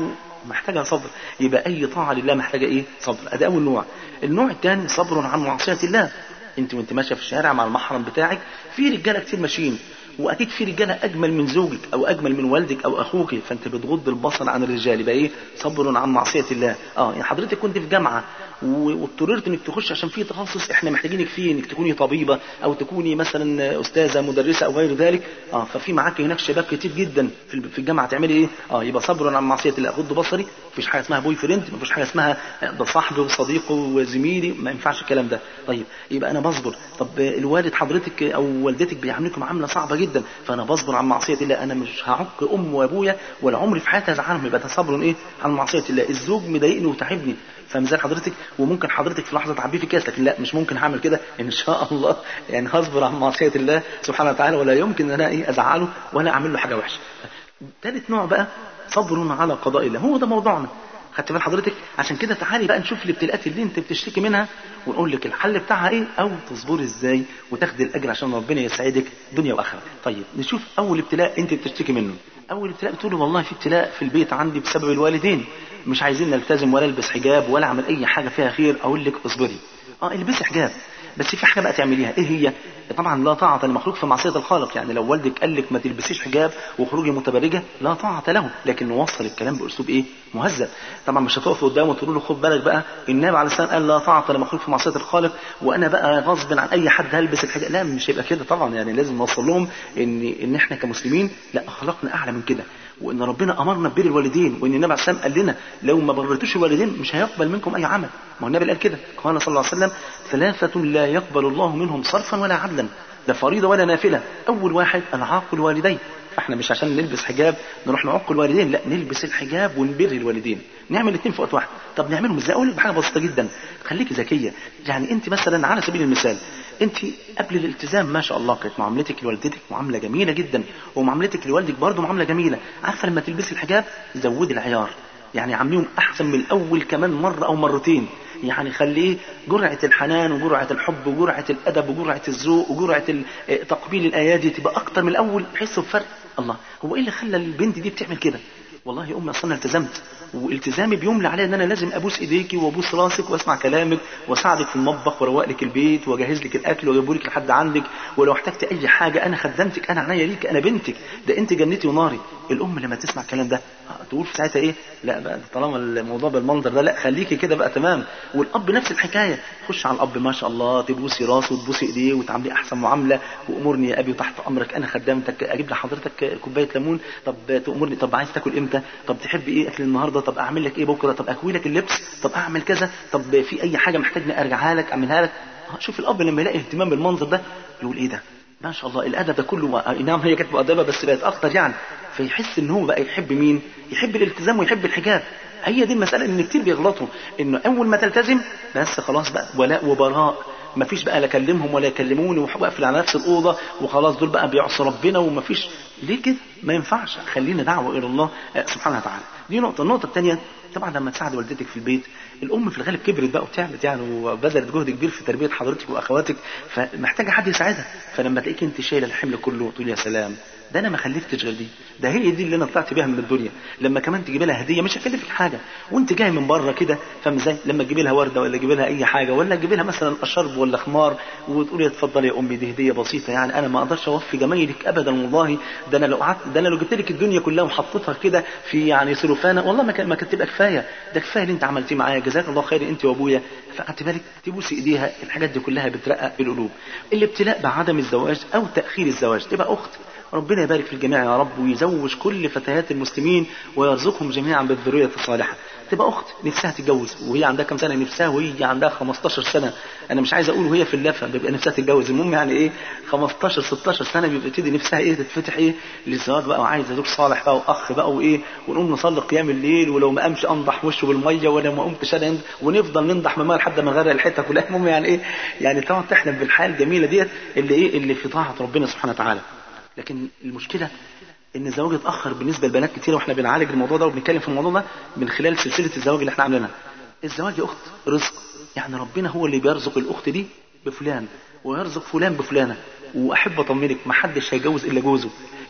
محتاجة صبر. يبقى أي طاعة لله محتاجة إيه؟ صبر. ده أول نوع. النوع الثاني صبر عن معصية الله. أنت وأنت ماشية في الشارع مع المحرم بتاعك، في رجالة كتير ماشيين، واكيد في رجاله اجمل من زوجك او اجمل من والدك او اخوك، فانت بتغض البصر عن الرجال. يبقى ايه؟ صبر عن معصيه الله. يعني حضرتك كنت في جامعه واضطررت انك تخش عشان في تخصص احنا محتاجينك فيه، انك تكوني طبيبه او تكوني مثلا استاذه مدرسه او غير ذلك، ففي معاك هناك شباب كتير جدا في الجامعه، تعملي ايه؟ يبقى صبر عن معصيه الله. اغض بصري، مفيش حاجه اسمها بوي فريند، مفيش حاجه اسمها ده صاحبي وصديقي وزميلي، ما ينفعش الكلام ده. طيب يبقى انا بصبر. طب الوالد حضرتك او والدتك بيعاملكم معامله صعبه جدا، فانا بصبر عن معصيه الله. انا مش هعق ام وابويا ولا عمري في حياتي ازعلهم، يبقى ده صبر ايه؟ عن معصيه الله. الزوج مضايقني وتعبني، فمثال حضرتك، وممكن حضرتك في لحظه تعبيه في كاس، لكن لا، مش ممكن هعمل كده ان شاء الله. يعني هصبر عن معصيه الله سبحانه وتعالى، ولا يمكن ان انا ازعله ولا اعمل له حاجه وحشه. ثالث نوع بقى صبر على قضاء الله. هو ده موضوعنا، خدت بال حضرتك؟ عشان كده تعالي بقى نشوف الابتلاءات اللي انت بتشتكي منها ونقول لك الحل بتاعها ايه، او تصبري ازاي وتاخدي الاجر عشان ربنا يسعدك دنيا واخره. طيب نشوف اول ابتلاء انت بتشتكي منه. اول ابتلاء بتقولي والله في ابتلاء في البيت عندي بسبب الوالدين، مش عايزين نلتزم ولا البس حجاب ولا اعمل اي حاجه فيها خير. اقول لك اصبري، البسي حجاب، بس في حاجه بقى تعمليها. ايه هي؟ طبعا لا طاعه لمخلوق في معصيه الخالق. يعني لو والدك قال لك ما تلبسيش حجاب وخروجي متبرجه، لا طاعه له، لكن نوصل الكلام باسلوب ايه؟ مهذب. طبعا مش هتقف قدامه وتقول له خد بالك بقى النبي عليه السلام قال لا طاعه لمخلوق في معصيه الخالق، وانا بقى غصب عن اي حد هلبس الحجاب. لا، مش هيبقى كده طبعا. يعني لازم نوصل لهم ان احنا كمسلمين لا، اخلاقنا اعلى من كده، وان ربنا امرنا ببر الوالدين، وان النبي عليه السلام قال لنا لو ما بريتوش الوالدين مش هيقبل منكم اي عمل. ما هو النبي قال كده، قال صلى الله عليه وسلم ثلاثه لا يقبل الله منهم صرفا ولا عدلا، لا فريضه ولا نافله. اول واحد العاق الوالدين. فاحنا مش عشان نلبس حجاب نروح نعق الوالدين، لا، نلبس الحجاب ونبر الوالدين، نعمل الاثنين في وقت واحد. طب نعملهم ازاي؟ اقول لك بحاجه بسيطه جدا، خليكي ذكيه. يعني انت مثلا على سبيل المثال، انت قبل الالتزام ما شاء الله كانت معاملتك لوالدتك معامله جميله جدا، ومعاملتك لوالدك برضه معامله جميله. عارفه لما تلبسي الحجاب زودي العيار، يعني عامليهم احسن من الاول كمان مره او مرتين. يعني خليه جرعه الحنان وجرعه الحب وجرعه الادب وجرعه الذوق وجرعه تقبيل الايادي تبقى اكتر من الاول، يحسوا بفرق. الله، هو ايه اللي خلى البنت دي بتعمل كده؟ والله يا امي اصلا انا التزمت، والتزامي بيملى عليا ان انا لازم ابوس ايديكي وابوس راسك واسمع كلامك واساعدك في المطبخ واروق لك البيت واجهز لك الاكل واجيبه لك لحد عندك، ولو احتجت اي حاجه انا خدمتك، انا عنيا ليك، انا بنتك، ده انت جنتي وناري. الام لما تسمع الكلام ده تقول في ساعتها ايه؟ لا بقى طالما الموضوع بالمنظر ده لا، خليكي كده بقى تمام. والاب نفس الحكايه، خش على الاب ما شاء الله تبوسي راسه وتبوسي ايديه وتعاملي احسن معامله، وامرني يا ابي وتحت امرك، انا خدمتك، اجيب لحضرتك كوبايه ليمون، طب تامرني، طب عايز تاكل امتى، طب تحب ايه اكل النهارده، طب اعمل لك ايه بكره، طب اكوي لك اللبس، طب اعمل كذا، طب في اي حاجه محتاجني ارجعها لك اعملها لك. شوف الاب لما يلاقي اهتمام بالمنظر ده يقول ايه ده، ما شاء الله الادب ده كله. نعم هي كانت مؤدبه بس بقت اكتر يعني، فيحس ان هو بقى يحب مين؟ يحب الالتزام ويحب الحجاب. هي دي المساله، ان كتير بيغلطوا انه اول ما تلتزم بس خلاص بقى ولاء وبراء، مفيش بقى لا اكلمهم ولا يكلموني واقفل على نفس الاوضه وخلاص، دول بقى بيعصوا ربنا ومفيش. ليه كده؟ ما ينفعش. خلينا دعوه الى الله سبحانه وتعالى. دي نقطه. النقطه الثانيه، طبعا لما تساعد والدتك في البيت، الام في الغالب كبرت بقى وتعبت يعني وبذلت جهد كبير في تربيه حضرتك واخواتك، فمحتاجه حد يساعدها. فلما تلاقيك انت شايله الحمل كله تقول يا سلام، ده انا ما خلفتش غير دي، ده هي دي اللي انا طلعت بيها من الدنيا. لما كمان تجيب لها هديه مش هكلفك حاجه وانت جاي من بره كده، فاهم ازاي؟ لما تجيب لها ورده ولا تجيب لها اي حاجه ولا تجيب لها مثلا اشرب ولا خمار وتقول اتفضلي يا امي دي هديه بسيطه، يعني انا ما اقدرش اوفي جمايلك ابدا والله، ده انا لو قعدت، ده انا لو جبت لك الدنيا كلها وحطيتها كده في يعني سلوفانه والله ما كانت تبقى كفايه، ده كفايه اللي انت عملتيه معايا، جزاك الله خير انت وابويا. فخدت بالك؟ تبوسي ايديها، الحاجات دي كلها بترقق القلوب. الابتلاء بعدم الزواج او تاخير الزواج، تبقى اخت، ربنا يبارك في الجميع يا رب ويزوج كل فتيات المسلمين ويرزقهم جميعا بالذريه الصالحه. تبقى اخت نفسها تتجوز وهي عندها كم سنه؟ نفسها وهي عندها 15 سنه، انا مش عايز اقول وهي في اللفه بيبقى نفسها تتجوز، المهم يعني ايه 15 16 سنه بيبقى تبتدي نفسها ايه تتفتح ايه للزواج بقى، وعايزه زوج صالح بقى واخ بقى وايه، ونقوم نصلي قيام الليل، ولو ما قامش انضح وشه بالميه ولا ما قمتش انا ونفضل ننضح بماء لحد ما نغرق الحته كلها. المهم يعني ايه، يعني تقعد تحلم بالحياه الجميله ديت اللي ايه اللي في طاعه ربنا سبحانه وتعالى. لكن المشكله ان الزواج اتاخر بالنسبه لبنات كتير، واحنا بنعالج الموضوع ده وبنتكلم في الموضوع ده من خلال سلسله الزواج اللي احنا عاملينها. الزواج يا اخت رزق، يعني ربنا هو اللي بيرزق الاخت دي بفلان ويرزق فلان بفلانه. واحب اطمنك ما حدش هيجوز الا جوزه،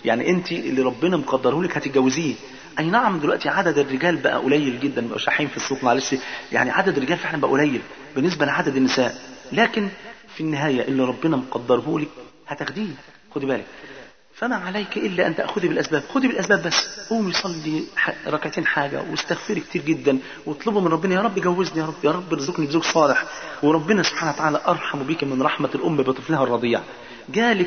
يعني انت اللي ربنا مقدره لك هتتجوزيه. اي نعم دلوقتي عدد الرجال بقى قليل جدا، بقى شاحين في السوق معلش، يعني عدد الرجال فعلا بقى قليل بالنسبه لعدد النساء، لكن في النهايه اللي ربنا مقدره لك هتاخديه. خدي بالك، فما عليك الا ان تاخذي بالاسباب. خدي بالاسباب بس، قومي صلي ركعتين حاجه واستغفري كتير جدا واطلبوا من ربنا يا رب جوزني، يا رب يا رب ارزقني بزوج صالح. وربنا سبحانه وتعالى ارحم بك من رحمه الام بطفلها الرضيع. جالك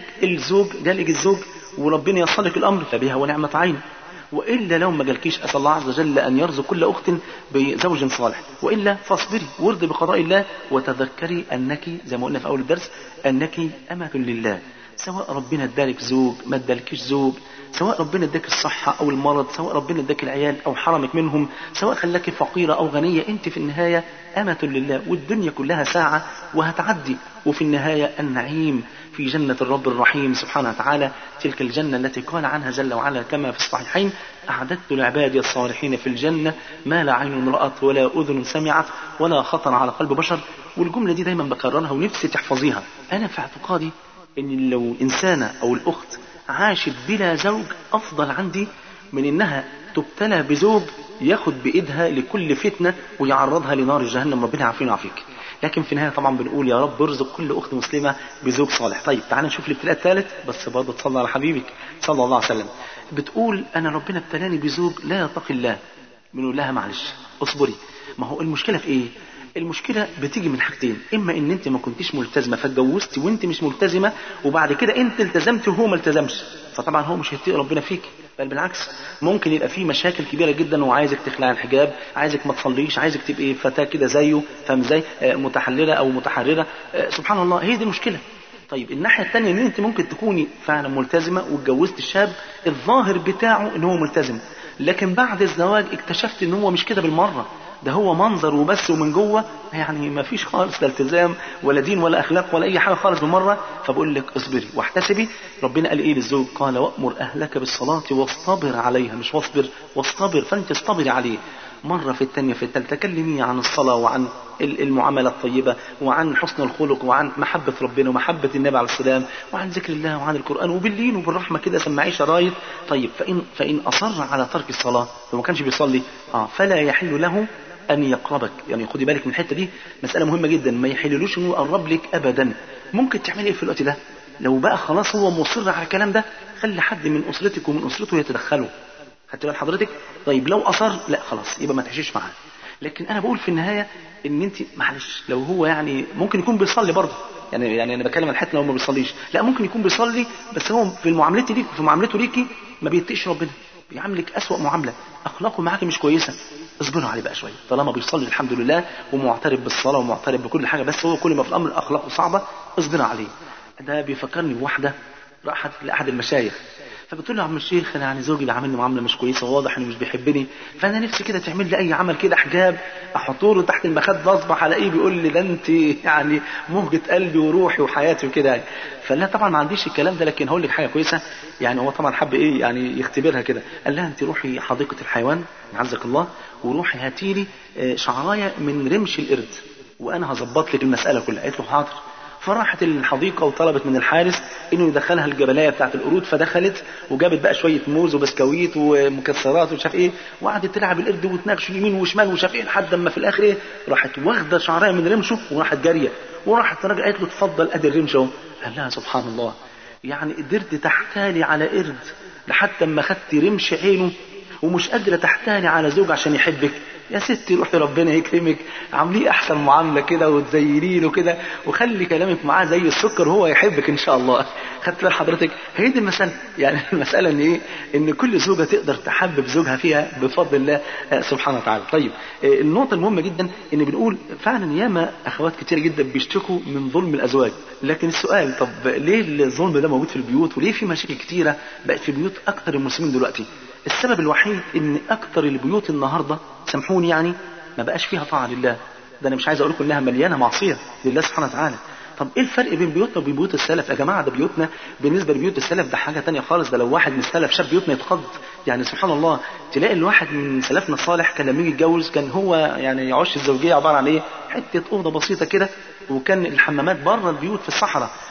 الزوج وربنا يصل لك الامر فبها ونعمه عين. والا لو ما جالكيش اسال الله عز وجل ان يرزق كل اخت بزوج صالح، والا فاصبري وارضي بقضاء الله وتذكري انك زي ما قلنا في اول الدرس انك امه لله. سواء ربنا ادالك زوج ما ادالكيش زوج، سواء ربنا اداك الصحة او المرض، سواء ربنا اداك العيال او حرمك منهم، سواء خلاك فقيرة او غنية، انت في النهاية امة لله. والدنيا كلها ساعة وهتعدي، وفي النهاية النعيم في جنة الرب الرحيم سبحانه وتعالى، تلك الجنة التي قال عنها جل وعلا كما في الصحيحين أعددت لعبادي الصالحين في الجنة ما لا عين رأت ولا أذن سمعت ولا خطر على قلب بشر. والجملة دي دايما بكررها ونفسي تحفظيها. أنا في اعتقادي ان لو الانسانة او الاخت عاشت بلا زوج افضل عندي من انها تبتلى بزوج ياخد بايدها لكل فتنة ويعرضها لنار جهنم، ربنا يعافينا ويعافيك. لكن في النهاية طبعا بنقول يا رب ارزق كل اخت مسلمة بزوج صالح. طيب تعال نشوف الابتلاء الثالث، بس برضه تصلى على حبيبك صلى الله عليه وسلم. بتقول انا ربنا ابتلاني بزوج لا يتقي الله. بنقول لها معلش اصبري. ما هو المشكلة في ايه؟ المشكلة بتيجي من حاجتين، اما ان انت ما كنتيش ملتزمة فاتجوزتي وانت مش ملتزمة، وبعد كده انت التزمت وهو ما التزمش، فطبعا هو مش هيتقي ربنا فيك، بل بالعكس ممكن يبقى فيه مشاكل كبيرة جدا وعايزك تخلع الحجاب، عايزك ما تصليش، عايزك تبقى فتاة كده زيه، فاهم ازاي، متحللة او متحررة. سبحان الله، هي دي المشكلة. طيب الناحية الثانية ان انت ممكن تكوني فعلا ملتزمة واتجوزت الشاب الظاهر بتاعه ان هو ملتزم، لكن بعد الزواج اكتشفت ان هو مش كده بالمرة، ده هو منظر وبس، ومن جوه يعني ما فيش خالص لا التزام ولا دين ولا اخلاق ولا اي حاجه خالص بالمره. فبقول لك اصبري واحتسبي. ربنا قال ايه للزوج؟ قال وامر اهلك بالصلاه واصطبر عليها، مش واصبر، واصطبر، فانت اصطبري عليه. مرة في الثانية في الثالثة كلميه عن الصلاة وعن المعاملة الطيبة وعن حسن الخلق وعن محبة ربنا ومحبة النبي عليه السلام وعن ذكر الله وعن القرآن وباللين وبالرحمة كده، سمعيه شرايط. طيب فإن أصر على ترك الصلاة لو ما كانش بيصلي فلا يحل له أن يقربك. يعني خدي بالك من الحتة دي، مسألة مهمة جدا، ما يحللوش إنه يقرب لك أبدا. ممكن تعملي إيه في الوقت ده؟ لو بقى خلاص هو مصر على الكلام ده، خلي حد من أسرتك ومن أسرته يتدخلوا. حتى بال حضرتك. طيب لو أصر لا خلاص يبقى ما تعيشيش معاه. لكن أنا بقول في النهاية إن أنت معلش لو هو يعني ممكن يكون بيصلي برضه، يعني أنا بتكلم عن حتة لو ما بيصليش، لا ممكن يكون بيصلي بس هو في معاملته ليكي ما بيتقيش ربنا، بيعاملك أسوأ معاملة، أخلاقه معاك مش كويسة. اصبروا عليه بقى شوية، طالما بيصلي الحمد لله ومعترف بالصلاة ومعترف بكل حاجة، بس هو كل ما في الأمر أخلاقه صعبة، اصبروا عليه. ده بيفكرني بواحدة راحت لأحد المشايخ، فبتقول له يا عم الشيخ انا يعني زوجي بيعاملني معامله مش كويسه وواضح انه مش بيحبني، فانا نفسي كده تعمل لي اي عمل كده حجاب احطه له تحت المخده اصبح الاقيه بيقول لي ده انت يعني مهجه قلبي وروحي وحياتي وكده يعني. فلا طبعا ما عنديش الكلام ده، لكن هقول لك حاجه كويسه. يعني هو طبعا حب ايه يعني يختبرها كده، قال لها انت روحي حديقه الحيوان عزك الله وروحي هاتي لي شعرايه من رمش القرد وانا هظبط لك المساله كلها. قالت له حاضر. فراحت الحديقة وطلبت من الحارس انه يدخلها الجبلاية بتاعت القرود، فدخلت وجابت بقى شوية موز وبسكويت ومكسرات وشاف ايه، وقعدت تلعب القرد وتناقش يمين وشمال وشاف ايه، لحد اما في الاخر ايه راحت واخده شعرها من رمشه وراحت جارية، وراحت الراجل قالت له اتفضل ادي الرمش اهو. قال لها سبحان الله، يعني قدرت تحتالي على قرد لحد اما خدت رمش عينه ومش قادرة تحتالي على زوج عشان يحبك؟ يا ستي روحي ربنا يكرمك، عامليه احسن معامله كده وتزينيه له كده وخلي كلامك معاه زي السكر وهو يحبك ان شاء الله. خدت بال حضرتك؟ هي دي المساله. يعني المساله ان ايه، ان كل زوجه تقدر تحبب زوجها فيها بفضل الله سبحانه وتعالى. طيب النقطه المهمه جدا ان بنقول فعلا ياما اخوات كتير جدا بيشتكوا من ظلم الازواج، لكن السؤال طب ليه الظلم ده موجود في البيوت وليه في مشاكل كتيره بقت في البيوت اكتر المسلمين دلوقتي؟ السبب الوحيد ان اكتر البيوت النهارده سامحوني يعني ما بقاش فيها طاعه لله. ده انا مش عايز اقول لكم انها مليانه معصيه لله سبحانه وتعالى. طب ايه الفرق بين بيوتنا وبين بيوت السلف يا جماعه؟ ده بيوتنا بالنسبه لبيوت السلف ده حاجه تانية خالص. ده لو واحد من السلف شاف بيوتنا يتخض. يعني سبحان الله، تلاقي الواحد من سلفنا الصالح كان لما يجي يتجوز كان هو يعني يعش الزوجيه عباره عن ايه، حته اوضه بسيطه كده، وكان الحمامات بره البيوت في الصحراء،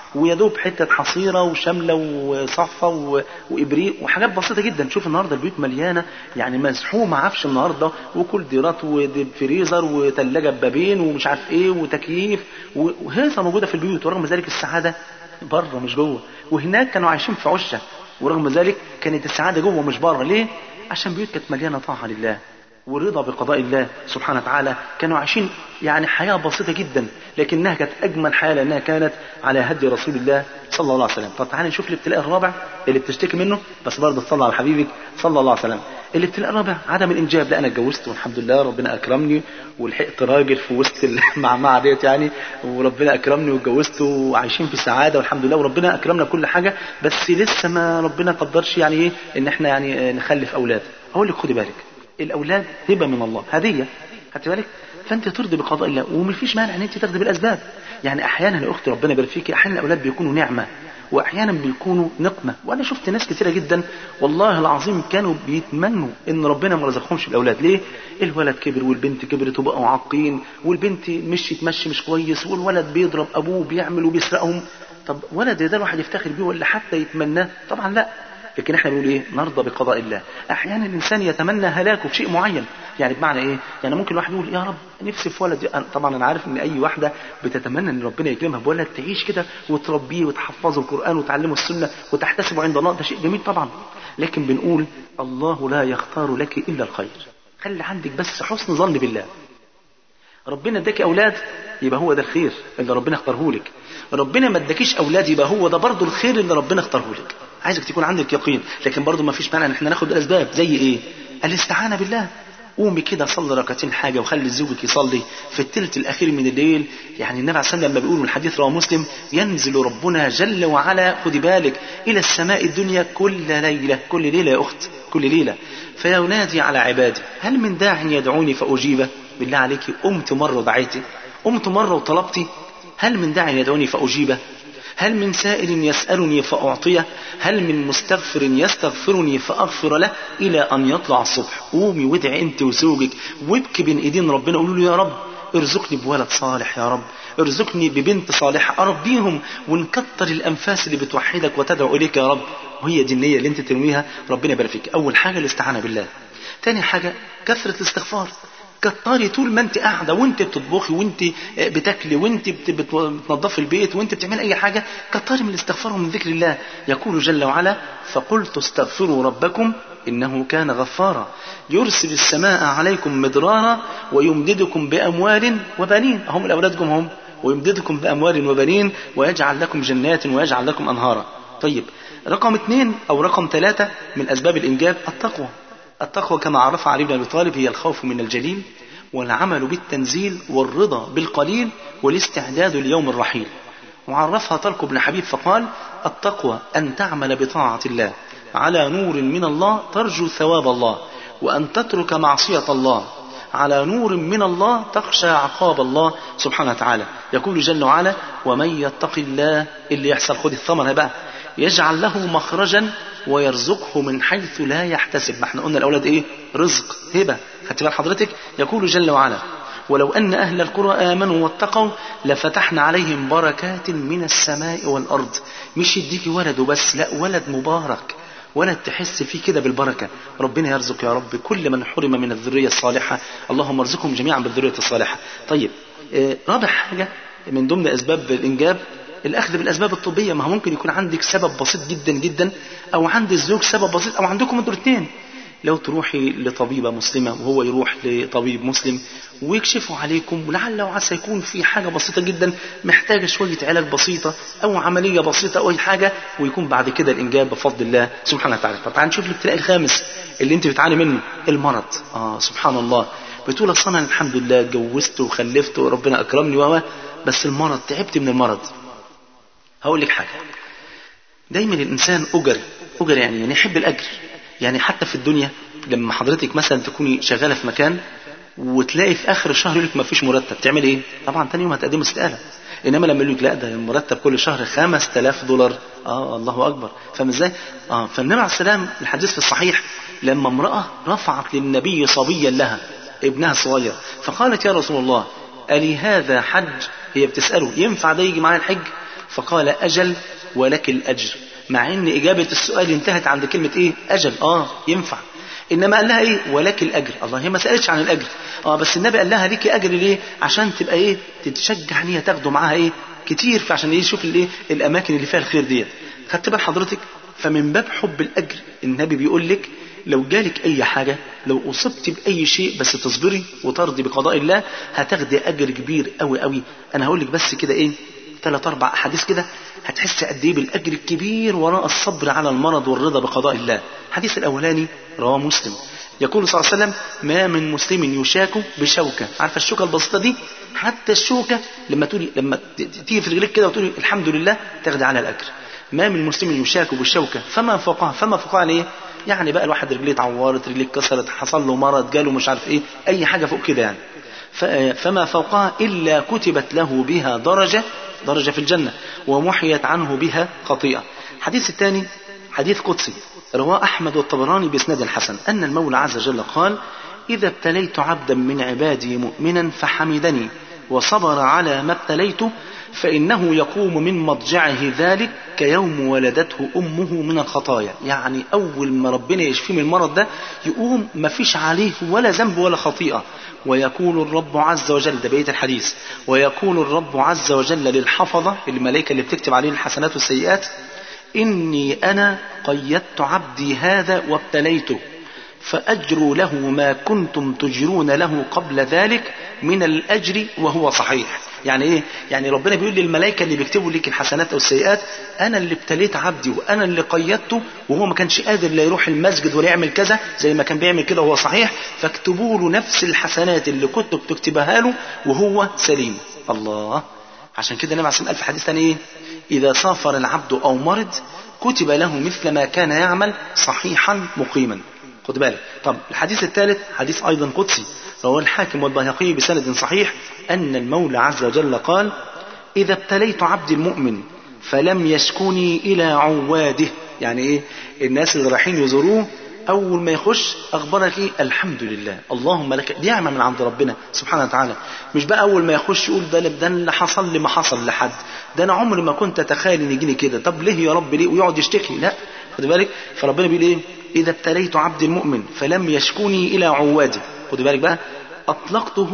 ويدوب حتة حصيرة وشملة وصفة وإبريق وحاجات بسيطة جدا. شوف النهاردة البيوت مليانة يعني مزحومة عفش النهاردة، وكولديرات وفريزر وثلاجة ببابين ومش عارف ايه وتكييف وهيصة موجودة في البيوت، ورغم ذلك السعادة بره مش جوه. وهناك كانوا عايشين في عشة، ورغم ذلك كانت السعادة جوه مش بره. ليه؟ عشان بيوت كانت مليانة طاعة لله ورضا بقضاء الله سبحانه وتعالى. كانوا عايشين يعني حياة بسيطة جدا، لكنها كانت أجمل حياة لأنها كانت على هدي رسول الله صلى الله عليه وسلم. طب تعالى نشوف الابتلاء الرابع اللي بتشتكي منه، بس برضه تصلى على حبيبك صلى الله عليه وسلم. الابتلاء الرابع عدم الإنجاب. لا أنا اتجوزت والحمد لله ربنا أكرمني ولحقت راجل في وسط المعمعة ديت يعني، وربنا أكرمني واتجوزت وعايشين في سعادة والحمد لله، وربنا أكرمنا كل حاجة، بس لسه ما ربنا قدرش يعني إيه إن إحنا يعني نخلف أولاد. أقول لك خدي بالك، الأولاد هبة من الله، هدية، خدت بالك؟ فأنت ترضي بقضاء الله، ومفيش مانع إن أنت ترضي بالأسباب. يعني أحيانا يا أختي ربنا يبارك فيكي، أحيانا الأولاد بيكونوا نعمة وأحيانا بيكونوا نقمة. وأنا شفت ناس كثيرة جدا والله العظيم كانوا بيتمنوا إن ربنا ما رزقهمش الأولاد. ليه؟ الولد كبر والبنت كبرت وبقوا عاقين، والبنت مشي مش كويس، والولد بيضرب أبوه بيعمل وبيسرقهم. طب ولد ده الواحد يفتخر بيه ولا حتى يتمناه؟ طبعا لا. لكن احنا بنقول ايه؟ نرضى بقضاء الله. احيانا الانسان يتمنى هلاكه في شيء معين، يعني بمعنى ايه؟ يعني ممكن الواحد يقول يا رب نفسي في ولد. طبعا انا عارف ان اي واحده بتتمنى ان ربنا يكرمها بولد تعيش كده وتربيه وتحفظه القران وتعلمه السنه وتحتسبه عند الله، ده شيء جميل طبعا. لكن بنقول الله لا يختار لك الا الخير. خلي عندك بس حسن ظن بالله. ربنا اداك اولاد يبقى هو ده الخير اللي ربنا اختاره لك. ربنا ما اداكيش اولاد يبقى هو ده برضه الخير اللي ربنا اختاره لك. عايزك تكون عندك يقين، لكن برضه ما فيش مانع ان احنا ناخد الاسباب. زي ايه؟ الاستعانه بالله. قومي كده صلي ركعتين حاجه وخلي زوجك يصلي في الثلث الاخير من الليل. يعني النبي عليه الصلاه والسلام لما بيقول الحديث رواه مسلم، ينزل ربنا جل وعلا خدي بالك الى السماء الدنيا كل ليله، كل ليله يا اخت، كل ليله، فينادي على عبادي هل من داع يدعوني فاجيبه؟ بالله عليك قمت مره ودعيتي؟ قمت مره وطلبتي؟ هل من داع يدعوني فاجيبه؟ هل من سائل يسألني فأعطيه؟ هل من مستغفر يستغفرني فأغفر له؟ إلى أن يطلع الصبح. قومي وادعي أنت وزوجك وابكي بين إيدين ربنا، قولوا له يا رب ارزقني بولد صالح، يا رب ارزقني ببنت صالحة أربيهم، ونكتر الأنفاس اللي بتوحدك وتدعو إليك يا رب. وهي دي النية اللي أنت تنويها، ربنا يبارك فيك. أول حاجة الاستعانة بالله. تاني حاجة كثرة الاستغفار. كتري طول ما انت قاعده وانت بتطبخي وانت بتاكلي وانت بتنظفي البيت وانت بتعملي اي حاجه، كتري من الاستغفار ومن ذكر الله. يقول جل وعلا فقلت استغفروا ربكم انه كان غفارا يرسل السماء عليكم مدرارا ويمددكم باموال وبنين. هم الاولاد هم ويمددكم باموال وبنين ويجعل لكم جنات ويجعل لكم انهارا. طيب رقم 2 او رقم 3 من اسباب الانجاب التقوى. التقوى كما عرفها علي بن أبي طالب هي الخوف من الجليل والعمل بالتنزيل والرضا بالقليل والاستعداد ليوم الرحيل. وعرفها طلق بن حبيب فقال التقوى أن تعمل بطاعة الله على نور من الله ترجو ثواب الله، وأن تترك معصية الله على نور من الله تخشى عقاب الله سبحانه وتعالى. يقول جل وعلا ومن يتق الله اللي يحصل خد الثمرة بقى يجعل له مخرجا ويرزقه من حيث لا يحتسب. ما احنا قلنا الأولاد ايه؟ رزق، هبة، خدت بال حضرتك؟ يقول جل وعلا ولو أن أهل القرى آمنوا واتقوا لفتحنا عليهم بركات من السماء والأرض. مش يديكي ولد وبس، لا، ولد مبارك، ولد تحس فيه كده بالبركة. ربنا يرزق يا رب كل من حرم من الذرية الصالحة، اللهم ارزقهم جميعا بالذرية الصالحة. طيب رابع حاجة من ضمن أسباب الإنجاب الأخذ بالأسباب الطبية. ما ممكن يكون عندك سبب بسيط جدا جدا، أو عند الزوج سبب بسيط، أو عندكم انتوا الاثنين. لو تروحي لطبيبة مسلمة وهو يروح لطبيب مسلم ويكشفوا عليكم، ولعل وعسى يكون في حاجة بسيطة جدا محتاجة شوية علاج بسيطة أو عملية بسيطة أو أي حاجة، ويكون بعد كده الإنجاب بفضل الله سبحانه وتعالى. طبعا نشوف الابتلاء الخامس اللي أنت بتعاني منه، المرض. سبحان الله، بتقول أصلا الحمد لله اتجوزت وخلفت وربنا أكرمني بس المرض، تعبت من المرض. هقول لك حاجة، دايما الإنسان أجر يعني يحب الأجر. يعني حتى في الدنيا لما حضرتك مثلا تكوني شغالة في مكان وتلاقي في آخر الشهر يقول لك ما فيش مرتب، تعمل إيه؟ طبعا تاني يوم هتقدم استقالة. إنما لما يقول لك لا ده المرتب كل شهر $5000، الله أكبر. فاهم إزاي؟ فالنبي عليه السلام الحديث في الصحيح لما امرأة رفعت للنبي صبيا لها ابنها الصغير فقالت يا رسول الله ألي هذا حج؟ هي بتسأله ينفع ده يجي معايا الحج؟ فقال أجل ولك الأجر، مع ان إجابة السؤال انتهت عند كلمة ايه؟ أجل. ينفع. انما قال لها ايه؟ ولك الأجر. الله، هي ما سألتش عن الأجر، بس النبي قال لها ليكي أجر ليه؟ عشان تبقى ايه؟ تتشجع ان هي تاخده معاها ايه؟ كتير، فعشان يشوف الايه؟ الاماكن اللي فيها الخير ديت. خدت بال حضرتك؟ فمن باب حب الأجر النبي بيقول لك لو جالك اي حاجة، لو اصبت باي شيء، بس تصبري وترضي بقضاء الله، هتاخدي اجر كبير قوي قوي. انا هقول لك بس كده ايه 3-4 احاديث كده هتحس قد ايه بالاجر الكبير وراء الصبر على المرض والرضا بقضاء الله. الحديث الاولاني رواه مسلم، يقول صلى الله عليه وسلم: ما من مسلم يشاك بشوكة. عارفه الشوكة البسيطة دي؟ حتى الشوكة لما تيجي في رجلك كده وتقولي الحمد لله تاخدي على الاجر. ما من مسلم يشاك بالشوكة فما فوقها ليه؟ يعني بقى الواحد رجليه اتعورت، رجليه اتكسرت، حصل له مرض، جاله مش عارف ايه، اي حاجة فوق كده يعني، فما فوقها إلا كتبت له بها درجة في الجنة، ومحيت عنه بها خطيئة. الحديث الثاني حديث قدسي رواه أحمد والطبراني بإسناد حسن، أن المولى عز وجل قال: إذا ابتليت عبدا من عبادي مؤمنا فحمدني وصبر على ما ابتليته فإنه يقوم من مضجعه ذلك كيوم ولدته أمه من الخطايا. يعني أول ما ربنا يشفيه من المرض ده يقوم ما فيش عليه ولا ذنب ولا خطيئة. ويكون الرب عز وجل، ده بقية الحديث، ويكون الرب عز وجل للحفظة، الملائكة اللي بتكتب عليه الحسنات والسيئات: إني أنا قيدت عبدي هذا وابتليته فأجروا له ما كنتم تجرون له قبل ذلك من الأجر وهو صحيح. يعني ايه؟ يعني ربنا بيقول للملائكة اللي بيكتبوا لك الحسنات او السيئات: انا اللي ابتليت عبدي وانا اللي قيدته، وهو ما كانش قادر لا يروح المسجد ولا يعمل كذا زي ما كان بيعمل كده وهو صحيح، فاكتبوا له نفس الحسنات اللي كنت بتكتبها له وهو سليم. الله. عشان كده النبي عليه الصلاة والسلام قال في حديث ثاني ايه؟ اذا سافر العبد او مرض كتب له مثل ما كان يعمل صحيحا مقيما. خد بالك. طب الحديث الثالث حديث ايضا قدسي رواه الحاكم والبيهقي بسند صحيح، أن المولى عز وجل قال: إذا ابتليت عبدي المؤمن فلم يشكني إلى عواده. يعني إيه؟ الناس اللي رايحين يزوروه أول ما يخش أخبرك إيه؟ الحمد لله، اللهم لك، دي نعمة من عند ربنا سبحانه وتعالى. مش بقى أول ما يخش يقول ده اللي حصل لي ما حصل لحد، ده أنا عمري ما كنت أتخيل إن يجيني كده، طب ليه يا رب ليه، ويقعد يشتكي. لا، خد بالك. فربنا بيقول إيه؟ إذا ابتليت عبدي المؤمن فلم يشكني إلى عواده. خد بالك بقى. أطلقته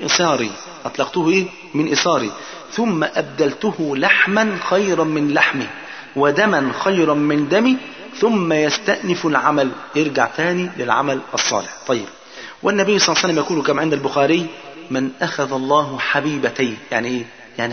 من إثاري ثم أبدلته لحما خيرا من لحمه ودما خيرا من دمي ثم يستأنف العمل، يرجع تاني للعمل الصالح. طيب، والنبي صلى الله عليه وسلم يقول كما عند البخاري: من أخذ الله حبيبتيه. يعني إيه؟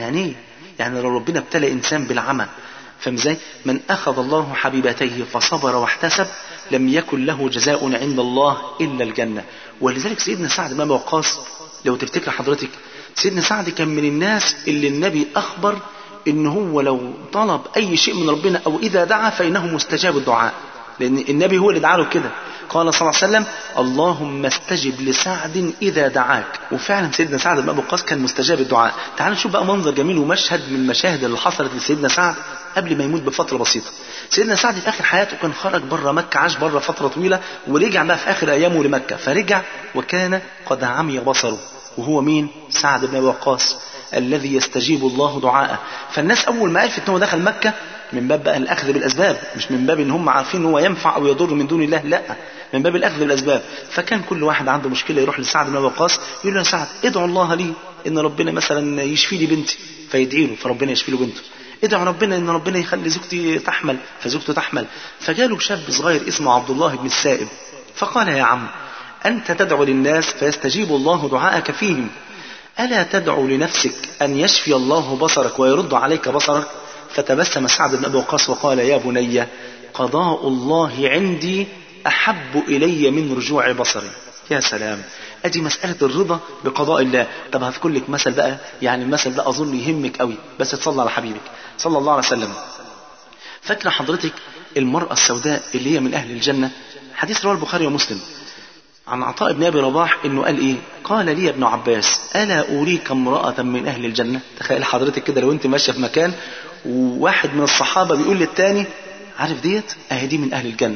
يعني لو ربنا ابتلى إنسان بالعمى، فهم ازاي؟ من أخذ الله حبيبتيه فصبر واحتسب لم يكن له جزاء عند الله إلا الجنة. ولذلك سيدنا سعد بن أبي وقاص، لو تفتكر حضرتك، سيدنا سعد كان من الناس اللي النبي أخبر إن هو لو طلب أي شيء من ربنا أو إذا دعا فإنه مستجاب الدعاء، لأن النبي هو اللي دعا له كده. قال صلى الله عليه وسلم: اللهم استجب لسعد إذا دعاك. وفعلا سيدنا سعد بن أبي وقاص كان مستجاب الدعاء. تعالوا نشوف بقى منظر جميل ومشهد من المشاهد اللي حصلت لسيدنا سعد قبل ما يموت بفترة بسيطة. سيدنا سعد في آخر حياته كان خرج بره مكة، عاش بره فترة طويلة، ورجع بقى في آخر أيامه لمكة، فرجع وكان قد عمي بصره. وهو مين؟ سعد بن أبي وقاص الذي يستجيب الله دعاءه. فالناس أول ما عرفت أنه دخل مكة، من باب بقى الأخذ بالأسباب، مش من باب إن هم عارفين أنه ينفع أو يضر من دون الله، لا، من باب الأخذ بالأسباب. فكان كل واحد عنده مشكلة يروح لسعد بن أبي وقاص يقول له: يا سعد ادعو الله لي إن ربنا مثلا يشفي لي بنتي، فيدعي له فربنا يشفي له بنته. ادعو ربنا إن ربنا يخلي زوجتي تحمل، فزوجته تحمل. فجاله شاب صغير اسمه عبد الله بن السائب، فقال: يا عم، أنت تدعو للناس فيستجيب الله دعاءك فيهم، ألا تدعو لنفسك أن يشفي الله بصرك ويرد عليك بصرك؟ فتبسم سعد بن أبي وقاص وقال: يا بني، قضاء الله عندي أحب إلي من رجوع بصري. يا سلام، أدي مسألة الرضا بقضاء الله. طب هذكر لك مثل بقى، يعني المثل ده أظن يهمك قوي، بس تصلى على حبيبك صلى الله عليه وسلم. فاكرة حضرتك المرأة السوداء اللي هي من أهل الجنة؟ حديث رواه البخاري ومسلم عن عطاء بن أبي رباح إنه قال إيه؟ قال لي ابن عباس: ألا أريك امرأة من أهل الجنة؟ تخيل حضرتك كده لو أنت ماشية في مكان وواحد من الصحابة بيقول للتاني: عارف ديت؟ أهي دي من أهل الجنة،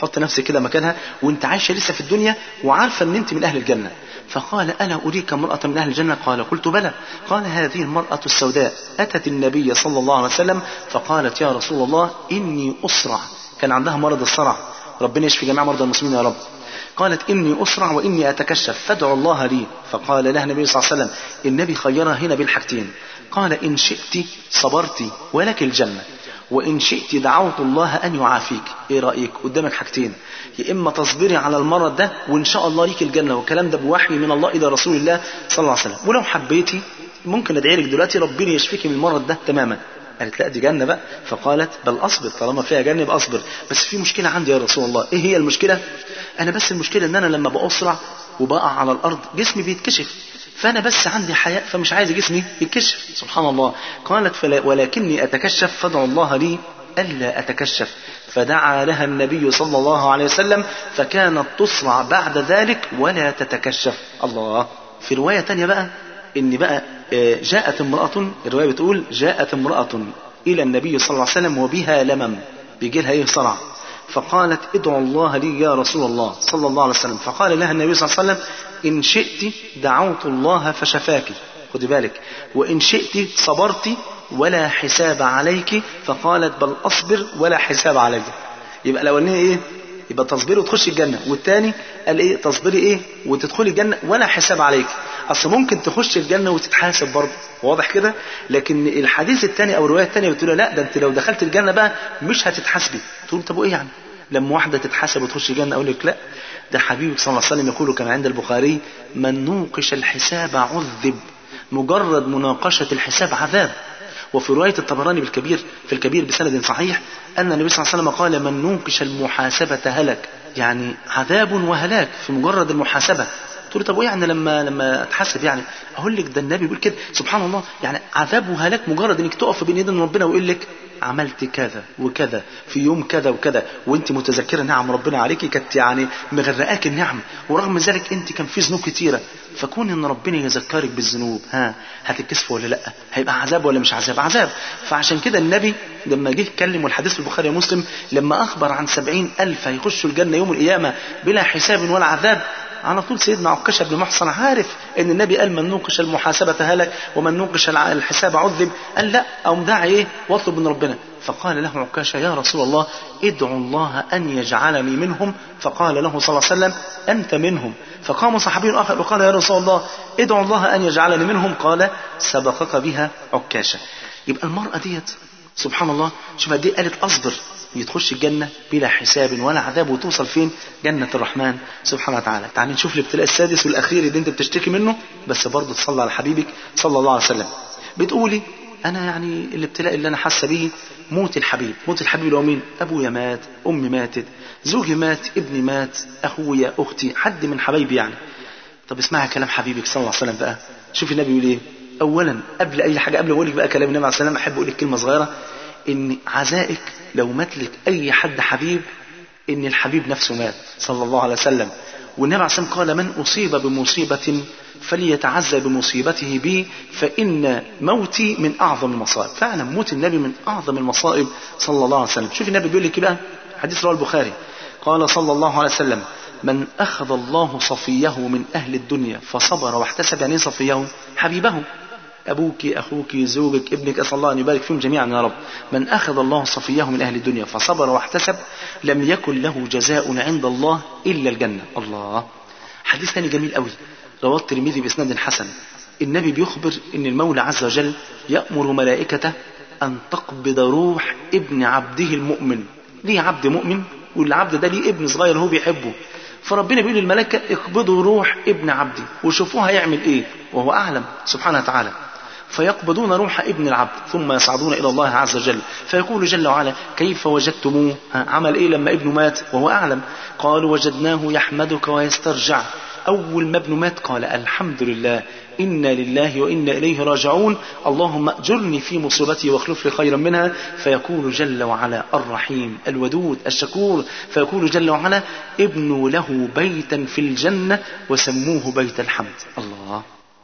حط نفسك كده مكانها وانت عايشة لسه في الدنيا وعارفة ان انت من اهل الجنة. فقال ألا أريك امرأة من أهل الجنة؟ قال قلت بلى. قال هذه المرأة السوداء أتت النبي صلى الله عليه وسلم فقالت يا رسول الله إني أسرع، كان عندها مرض الصرع، ربنا يشفي جميع مرضى المسلمين يا رب. قالت إني أسرع وإني أتكشف فادعوا الله لي. فقال لها النبي صلى الله عليه وسلم، النبي خيرها هنا بالحاجتين، قال إن شئت صبرت ولك الجنة، وإن شئت دعوت الله أن يعافيك. إيه رأيك؟ قدامك حاجتين، يا إما تصبري على المرض ده وإن شاء الله ليك الجنة، والكلام ده بوحي من الله إلى رسول الله صلى الله عليه وسلم، ولو حبيتي ممكن أدعي لك دلوقتي ربنا يشفيك من المرض ده تماما. قالت لا دي جنة بقى. فقالت بل أصبر، طالما فيها جنة يبقى أصبر، بس في مشكلة عندي يا رسول الله. إيه هي المشكلة؟ أنا بس المشكلة إن أنا لما بأسرع وبقع على الأرض جسمي بيتكشف، فأنا بس عندي حياء فمش عايز جسمي يتكشف. سبحان الله. قالت ولكني أتكشف فادعوا الله لي ألا أتكشف. فدعا لها النبي صلى الله عليه وسلم فكانت تسرع بعد ذلك ولا تتكشف. الله. في رواية تانية بقى إن بقى جاءت امرأة، الرواية بتقول جاءت امرأة إلى النبي صلى الله عليه وسلم وبها لمم، بيجي لها إيه صرع، فقالت ادعوا الله لي يا رسول الله صلى الله عليه وسلم. فقال لها النبي صلى الله عليه وسلم إن شئت دعوت الله فشفاك، خدي بالك، وإن شئت صبرت ولا حساب عليك. فقالت بل أصبر ولا حساب عليك. يبقى الأولانية إيه؟ يبقى تصبري وتخشي الجنة، والتاني قال إيه؟ تصبري إيه وتدخلي الجنة ولا حساب عليك. أصل ممكن تخشي الجنة وتتحاسب برضه، واضح كده؟ لكن الحديث التاني أو الرواية التانية بتقول لا ده أنت لو دخلت الجنة بقى مش هتتحاسبي. تقول طب وإيه يعني لما واحدة تتحاسب وتخش الجنة؟ أقول لك لا، ده حبيبك صلى الله عليه وسلم يقول كما عند البخاري من نوقش الحساب عذب، مجرد مناقشة الحساب عذاب. وفي رواية الطبراني في الكبير بسند صحيح أن النبي صلى الله عليه وسلم قال من نوقش المحاسبة هلك، يعني عذاب وهلاك في مجرد المحاسبة. تقول طب وإيه يعني لما أتحاسب؟ يعني أقول لك ده النبي بيقول كده سبحان الله، يعني عذاب وهلاك مجرد إنك تقف بين يدين ربنا ويقول لك عملت كذا وكذا في يوم كذا وكذا، وانت متذكره نعم ربنا عليكي كانت يعني مغرقاك النعم، ورغم ذلك انت كان في ذنوب كتيره، فكون ان ربنا يذكرك بالذنوب هتتكسف ولا لا؟ هيبقى عذاب ولا مش عذاب؟ عذاب. فعشان كده النبي لما جه يتكلم، والحديث في البخاري ومسلم، لما اخبر عن 70,000 هيخشوا الجنه يوم القيامه بلا حساب ولا عذاب، على طول سيدنا عكاشة بن محصن عارف ان النبي قال من نوقش المحاسبة هلك ومن نوقش الحساب عذب، قال لا او داعي ايه واطلب من ربنا. فقال له عكاشة يا رسول الله ادعو الله ان يجعلني منهم. فقال له صلى الله عليه وسلم انت منهم. فقام صحابي اخر وقال يا رسول الله ادعو الله ان يجعلني منهم. قال سبقك بها عكاشة. يبقى المرأة ديت سبحان الله، شوف دي قالت اصبر يتخش الجنة بلا حساب ولا عذاب، وتوصل فين؟ جنة الرحمن سبحانه وتعالى. تعالي نشوف الابتلاء السادس والأخير اللي انت بتشتكي منه، بس برضه تصلي على حبيبك صلى الله عليه وسلم. بتقولي أنا يعني الابتلاء اللي أنا حاسة به موت الحبيب. موت الحبيب اللي هو مين؟ أبويا مات، أمي ماتت، زوجي مات، ابني مات، أخويا، أختي، حد من حبايبي يعني. طب اسمعي كلام حبيبك صلى الله عليه وسلم بقى. شوف النبي يقول ايه. أولا قبل أي حاجة، قبل أقول لك بقى كلام النبي عليه السلام، أحب أقول لك كلمة صغيرة، إن عزائك لو مات لك أي حد حبيب إن الحبيب نفسه مات صلى الله عليه وسلم. والنبي عليه السلام قال من أصيب بمصيبة فليتعزى بمصيبته بي فإن موتي من أعظم المصائب. فعلا موت النبي من أعظم المصائب صلى الله عليه وسلم. شوف النبي بيقول لك بقى، حديث رواه البخاري، قال صلى الله عليه وسلم من أخذ الله صفيه من أهل الدنيا فصبر واحتسب. يعني صفيه؟ حبيبه، أبوك، أخوك، زوجك، ابنك، أسأل الله أن يبارك فيهم جميعا يا رب. من أخذ الله صفيه من أهل الدنيا فصبر واحتسب لم يكن له جزاء عند الله إلا الجنة. الله. حديث ثاني جميل قوي رواه الترمذي بإسناد حسن. النبي بيخبر إن المولى عز وجل يأمر ملائكته أن تقبض روح ابن عبده المؤمن. ليه عبد مؤمن، والعبد ده ليه ابن صغير هو بيحبه، فربنا بيقول للملائكة اقبضوا روح ابن عبدي وشوفوه هيعمل ايه وهو أعلم سبحانه وتعالى. فيقبضون روح ابن العبد ثم يصعدون إلى الله عز وجل فيقول جل وعلا كيف وجدتموه؟ عمل ايه لما ابنه مات وهو أعلم؟ قالوا وجدناه يحمدك ويسترجع. أول ما ابنه مات قال الحمد لله إنا لله وإنا إليه راجعون، اللهم أجرني في مصيبتي واخلف لي خيرا منها. فيقول جل وعلا الرحيم الودود الشكور، فيقول جل وعلا ابنوا له بيتا في الجنة وسموه بيت الحمد. الله.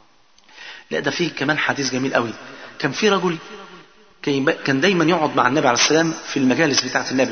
لا ده فيه كمان حديث جميل قوي. كان في رجل كان دايما يقعد مع النبي عليه السلام في المجالس بتاعة النبي،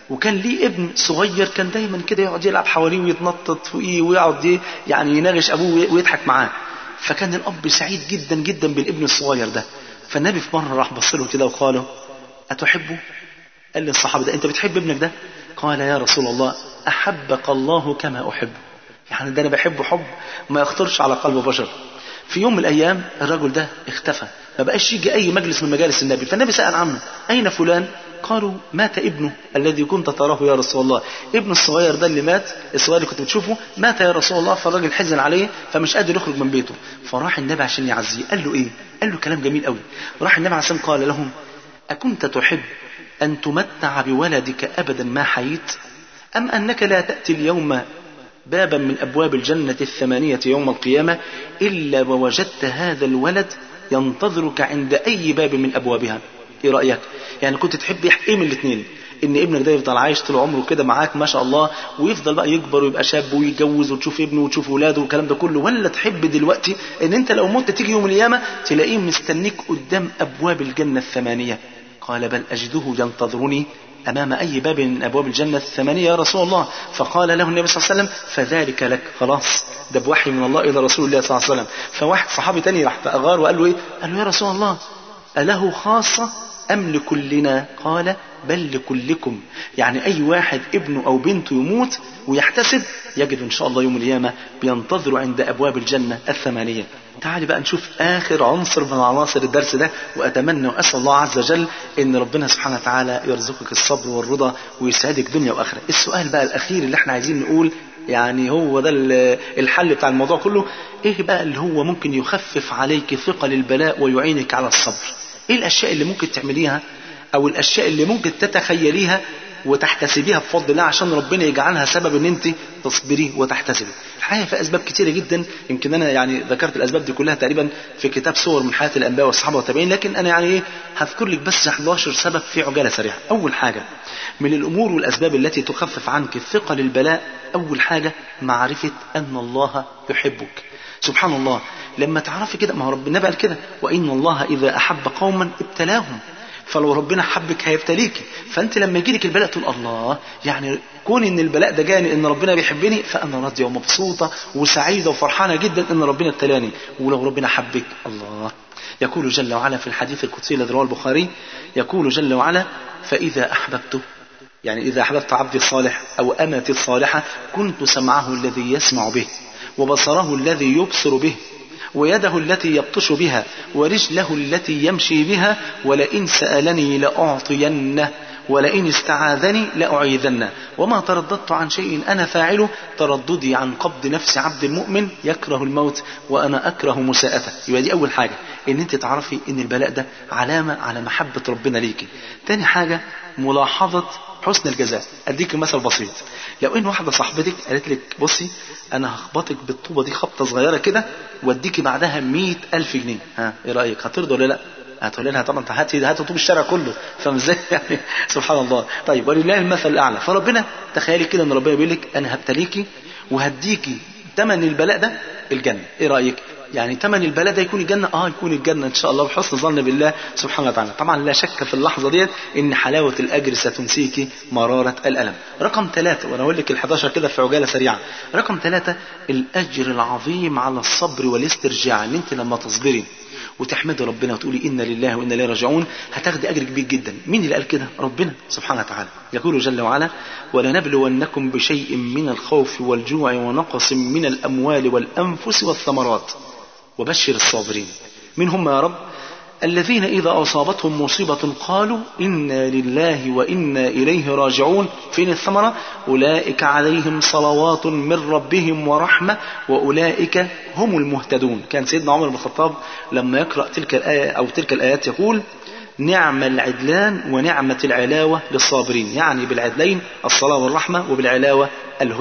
وكان ليه ابن صغير كان دايما كده يقعد يلعب حواليه ويتنطط فوقيه ويقعد يعني يناغش ابوه ويضحك معاه. فكان الاب سعيد جدا جدا بالابن الصغير ده. فالنبي في مره راح بص له كده وقال: اتحبه؟ قال للصحابه: ده انت بتحب ابنك ده؟ قال: يا رسول الله احبك الله كما احبه، يعني ده انا بحبه حب ما يخطرش على قلب بشر. في يوم من الايام الرجل ده اختفى، ما بقاش يجي اي مجلس من مجالس النبي. فالنبي سأل عنه: اين فلان؟ قالوا: مات ابنه الذي كنت تراه يا رسول الله، ابن الصغير ده اللي مات، الصغير اللي كنت بتشوفه مات يا رسول الله. فالراجل حزن عليه فمش قادر يخرج من بيته. فراح النبي عشان يعزيه. قال له ايه؟ قال له كلام جميل قوي. راح النبي عشان قال لهم: اكنت تحب ان تمتع بولدك ابدا ما حييت، ام انك لا تأتي اليوم بابا من أبواب الجنة 8 يوم القيامة إلا ووجدت هذا الولد ينتظرك عند أي باب من أبوابها؟ إيه رأيك؟ يعني كنت تحب إيه من الاثنين؟ إن ابنك ده يفضل عايش طول عمره كده معاك ما شاء الله، ويفضل بقى يكبر ويبقى شاب ويتجوز وتشوف ابنه وتشوف ولاده والكلام ده كله، ولا تحب دلوقتي إن أنت لو مت تيجي يوم القيامة تلاقيه مستنيك قدام أبواب الجنة 8؟ قال: بل أجده ينتظرني أمام أي باب من أبواب الجنة 8 يا رسول الله. فقال له النبي صلى الله عليه وسلم: فذلك لك. خلاص، ده بوحي من الله إلى رسول الله صلى الله عليه وسلم. فواحد صحابي تاني راح فأغار وقال له إيه؟ قال له: يا رسول الله أله خاصة أم لكلنا؟ قال: بل لكلكم. يعني أي واحد ابنه أو بنته يموت ويحتسب يجد إن شاء الله يوم القيامة بينتظر عند أبواب الجنة 8. تعالي بقى نشوف آخر عنصر من عناصر الدرس ده، وأتمنى وأسأل الله عز وجل إن ربنا سبحانه وتعالى يرزقك الصبر والرضا ويسعدك دنيا وآخرة. السؤال بقى الأخير اللي احنا عايزين نقول يعني هو ده الحل بتاع الموضوع كله: إيه بقى اللي هو ممكن يخفف عليك ثقل البلاء ويعينك على الصبر؟ إيه الأشياء اللي ممكن تعمليها أو الأشياء اللي ممكن تتخيليها وتحتسبيها بفضل الله عشان ربنا يجعلها سبب ان انت تصبري وتحتسبي؟ الحقيقه في اسباب كتيره جدا، يمكن انا يعني ذكرت الاسباب دي كلها تقريبا في كتاب صور من حياه الانبياء والصحابه والتابعين، لكن انا يعني هذكر لك بس 11 سبب في عجاله سريعه. اول حاجه من الامور والاسباب التي تخفف عنك ثقل البلاء، اول حاجه معرفه ان الله يحبك. سبحان الله، لما تعرفي كده، ما هو ربنا قال كده: وان الله اذا احب قوما ابتلاهم. فلو ربنا حبك هيبتليك، فانت لما يجيلك البلاء تقول: الله، يعني كون ان البلاء ده جاني ان ربنا بيحبني فانا راضيه ومبسوطه وسعيده وفرحانه جدا ان ربنا ابتلاني. ولو ربنا حبك، الله، يقول جل وعلا في الحديث القدسي الذي رواه البخاري، يقول جل وعلا: فاذا احببته، يعني اذا احببت عبدي الصالح او امتي الصالحه كنت سمعه الذي يسمع به، وبصره الذي يبصر به، ويده التي يبطش بها، ورجله التي يمشي بها، ولئن سألني لأعطينه، ولئن استعاذني لأعيذنه، وما ترددت عن شيء أنا فاعله ترددي عن قبض نفس عبد المؤمن يكره الموت وأنا أكره مساءته. يبقى دي أول حاجة، إن أنت تعرفي إن البلاء ده علامة على محبة ربنا ليكي. تاني حاجة ملاحظة حسن الجزاء. أديك مثل بسيط: لو إن واحدة صاحبتك قالت لك: بصي أنا هخبطك بالطوبة دي خبطة صغيرة كده واديكي بعدها 100,000 جنيه، ها إيه رأيك؟ هترضى ولا لا؟ هتقول لها: طبعا هات طوب الشارع كله. فاهم ازاي؟ يعني سبحان الله. طيب، ولله المثل الأعلى. فربنا تخيلي كده ان ربنا بيقول لك: أنا هبتليكي وهديكي ثمن البلاء ده الجنة. إيه رأيك؟ يعني ثمن البلاء ده يكون الجنة؟ يكون الجنة إن شاء الله بحسن ظن بالله سبحانه وتعالى. طبعا لا شك في اللحظة ديت إن حلاوة الأجر ستنسيك مرارة الألم. رقم 3، وأنا أقول لك 11 كده في عجالة سريعة. رقم 3، الأجر العظيم على الصبر والاسترجاع. إن أنت لما تصبري وتحمدي ربنا وتقولي إنا لله وإنا إليه راجعون هتاخدي أجر كبير جدا. مين اللي قال كده؟ ربنا سبحانه وتعالى. يقول جل وعلا: ولنبلونكم بشيء من الخوف والجوع ونقص من الأموال والأنفس والثمرات وبشر الصابرين. من هم يا رب؟ الذين إذا أصابتهم مصيبة قالوا إنا لله وإنا إليه راجعون. فين الثمرة؟ أولئك عليهم صلوات من ربهم ورحمة وأولئك هم المهتدون. كان سيدنا عمر بن الخطاب لما يقرأ تلك الآية أو تلك الآيات يقول: نعم العدلان ونعمة العلاوة للصابرين. يعني بالعدلين الصلاة والرحمة، وبالعلاوة الهدى.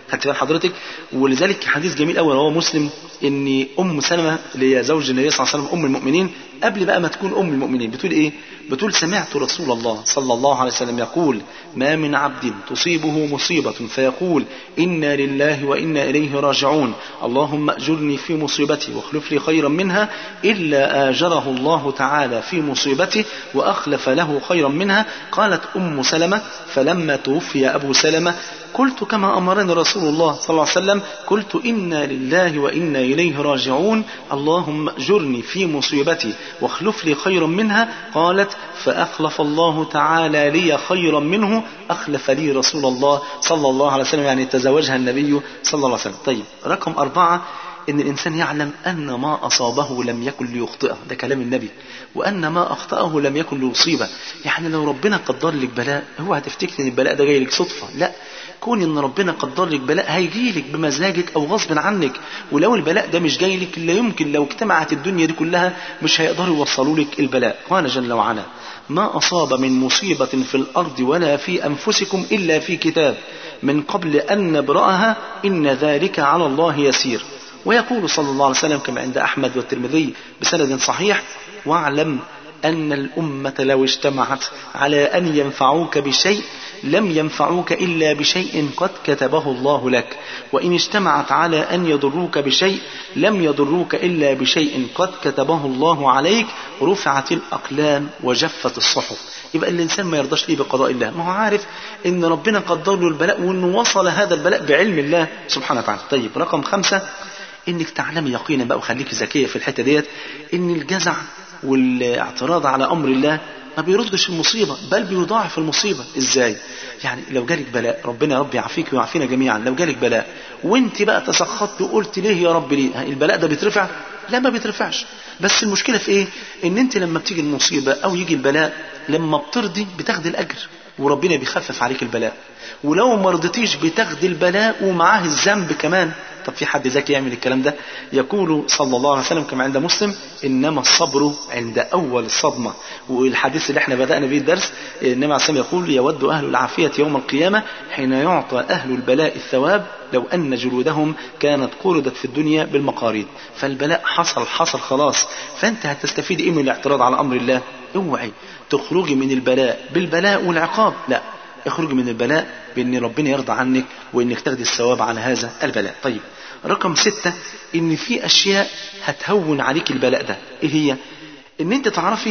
خدت بال حضرتك؟ ولذلك حديث جميل قوي رواه مسلم ان ام سلمة اللي هي زوج النبي صلى الله عليه وسلم ام المؤمنين قبل بقى ما تكون ام المؤمنين بتقول ايه؟ بتقول سمعت رسول الله صلى الله عليه وسلم يقول ما من عبد تصيبه مصيبة فيقول إنا لله وإنا إليه راجعون اللهم أجرني في مصيبتي واخلف لي خيرا منها إلا آجره الله تعالى في مصيبته وأخلف له خيرا منها. قالت أم سلمة فلما توفي أبو سلمة قلت كما أمرني رسول الله صلى الله عليه وسلم قلت إنا لله وإنا إليه راجعون اللهم أجرني في مصيبتي واخلف لي خيرا منها. قالت فأخلف الله تعالى لي خيرا منه أخلف لي رسول الله صلى الله عليه وسلم، يعني تزوجها النبي صلى الله عليه وسلم. طيب رقم 4 إن الإنسان يعلم أن ما أصابه لم يكن ليخطئه، ده كلام النبي، وأن ما أخطأه لم يكن ليصيبه. يعني لو ربنا قدر لك بلاء اوعى تفتكر إن البلاء ده جاي لك صدفة، لا، كون إن ربنا قدر لك بلاء هيجي لك بمزاجك أو غصب عنك. ولو البلاء ده مش جاي لك لا يمكن لو اجتمعت الدنيا دي كلها مش هيقدروا يوصلوا لك البلاء. قال جل وعلا ما أصاب من مصيبة في الأرض ولا في أنفسكم إلا في كتاب من قبل أن نبرأها إن ذلك على الله يسير. ويقول صلى الله عليه وسلم كما عند أحمد والترمذي بسند صحيح واعلم أن الأمة لو اجتمعت على أن ينفعوك بشيء لم ينفعوك إلا بشيء قد كتبه الله لك وإن اجتمعت على أن يضروك بشيء لم يضروك إلا بشيء قد كتبه الله عليك رفعت الأقلام وجفت الصحف. يبقى الإنسان ما يرضاش ليه بقضاء الله، ما هو عارف إن ربنا قدر له البلاء وإنه وصل هذا البلاء بعلم الله سبحانه وتعالى. طيب رقم 5 إنك تعلمي يقينا بقى وخليك ذكية في الحتة ديت إن الجزع والاعتراض على أمر الله ما بيردش المصيبة بل بيضاعف المصيبة. إزاي؟ يعني لو جالك بلاء ربنا يا رب يعافيك ويعافينا جميعا، لو جالك بلاء وانت بقى تسخطت وقلت ليه يا رب ليه؟ البلاء ده بيترفع؟ لا ما بيترفعش. بس المشكلة في ايه؟ ان انت لما بتيجي المصيبة او يجي البلاء لما بترضي بتاخدي الأجر وربنا بيخفف عليك البلاء، ولو ما رضيتيش بتاخدي البلاء ومعاه الذنب كمان. طب في حد ذكي يعمل الكلام ده؟ يقول صلى الله عليه وسلم كما عند مسلم إنما الصبر عند أول الصدمة. والحديث اللي احنا بدأنا به الدرس النبي عليه الصلاة والسلام يقول يود أهل العافية يوم القيامة حين يعطى أهل البلاء الثواب لو أن جلودهم كانت قردت في الدنيا بالمقاريض. فالبلاء حصل خلاص، فأنت هتستفيد إيه من الاعتراض على أمر الله؟ اوعي تخرجي من البلاء بالبلاء والعقاب، لا، اخرج من البلاء بأن ربنا يرضى عنك وأنك تاخدي الثواب على هذا البلاء. طيب رقم 6 إن في أشياء هتهون عليك البلاء ده. إيه هي؟ إن أنت تعرفي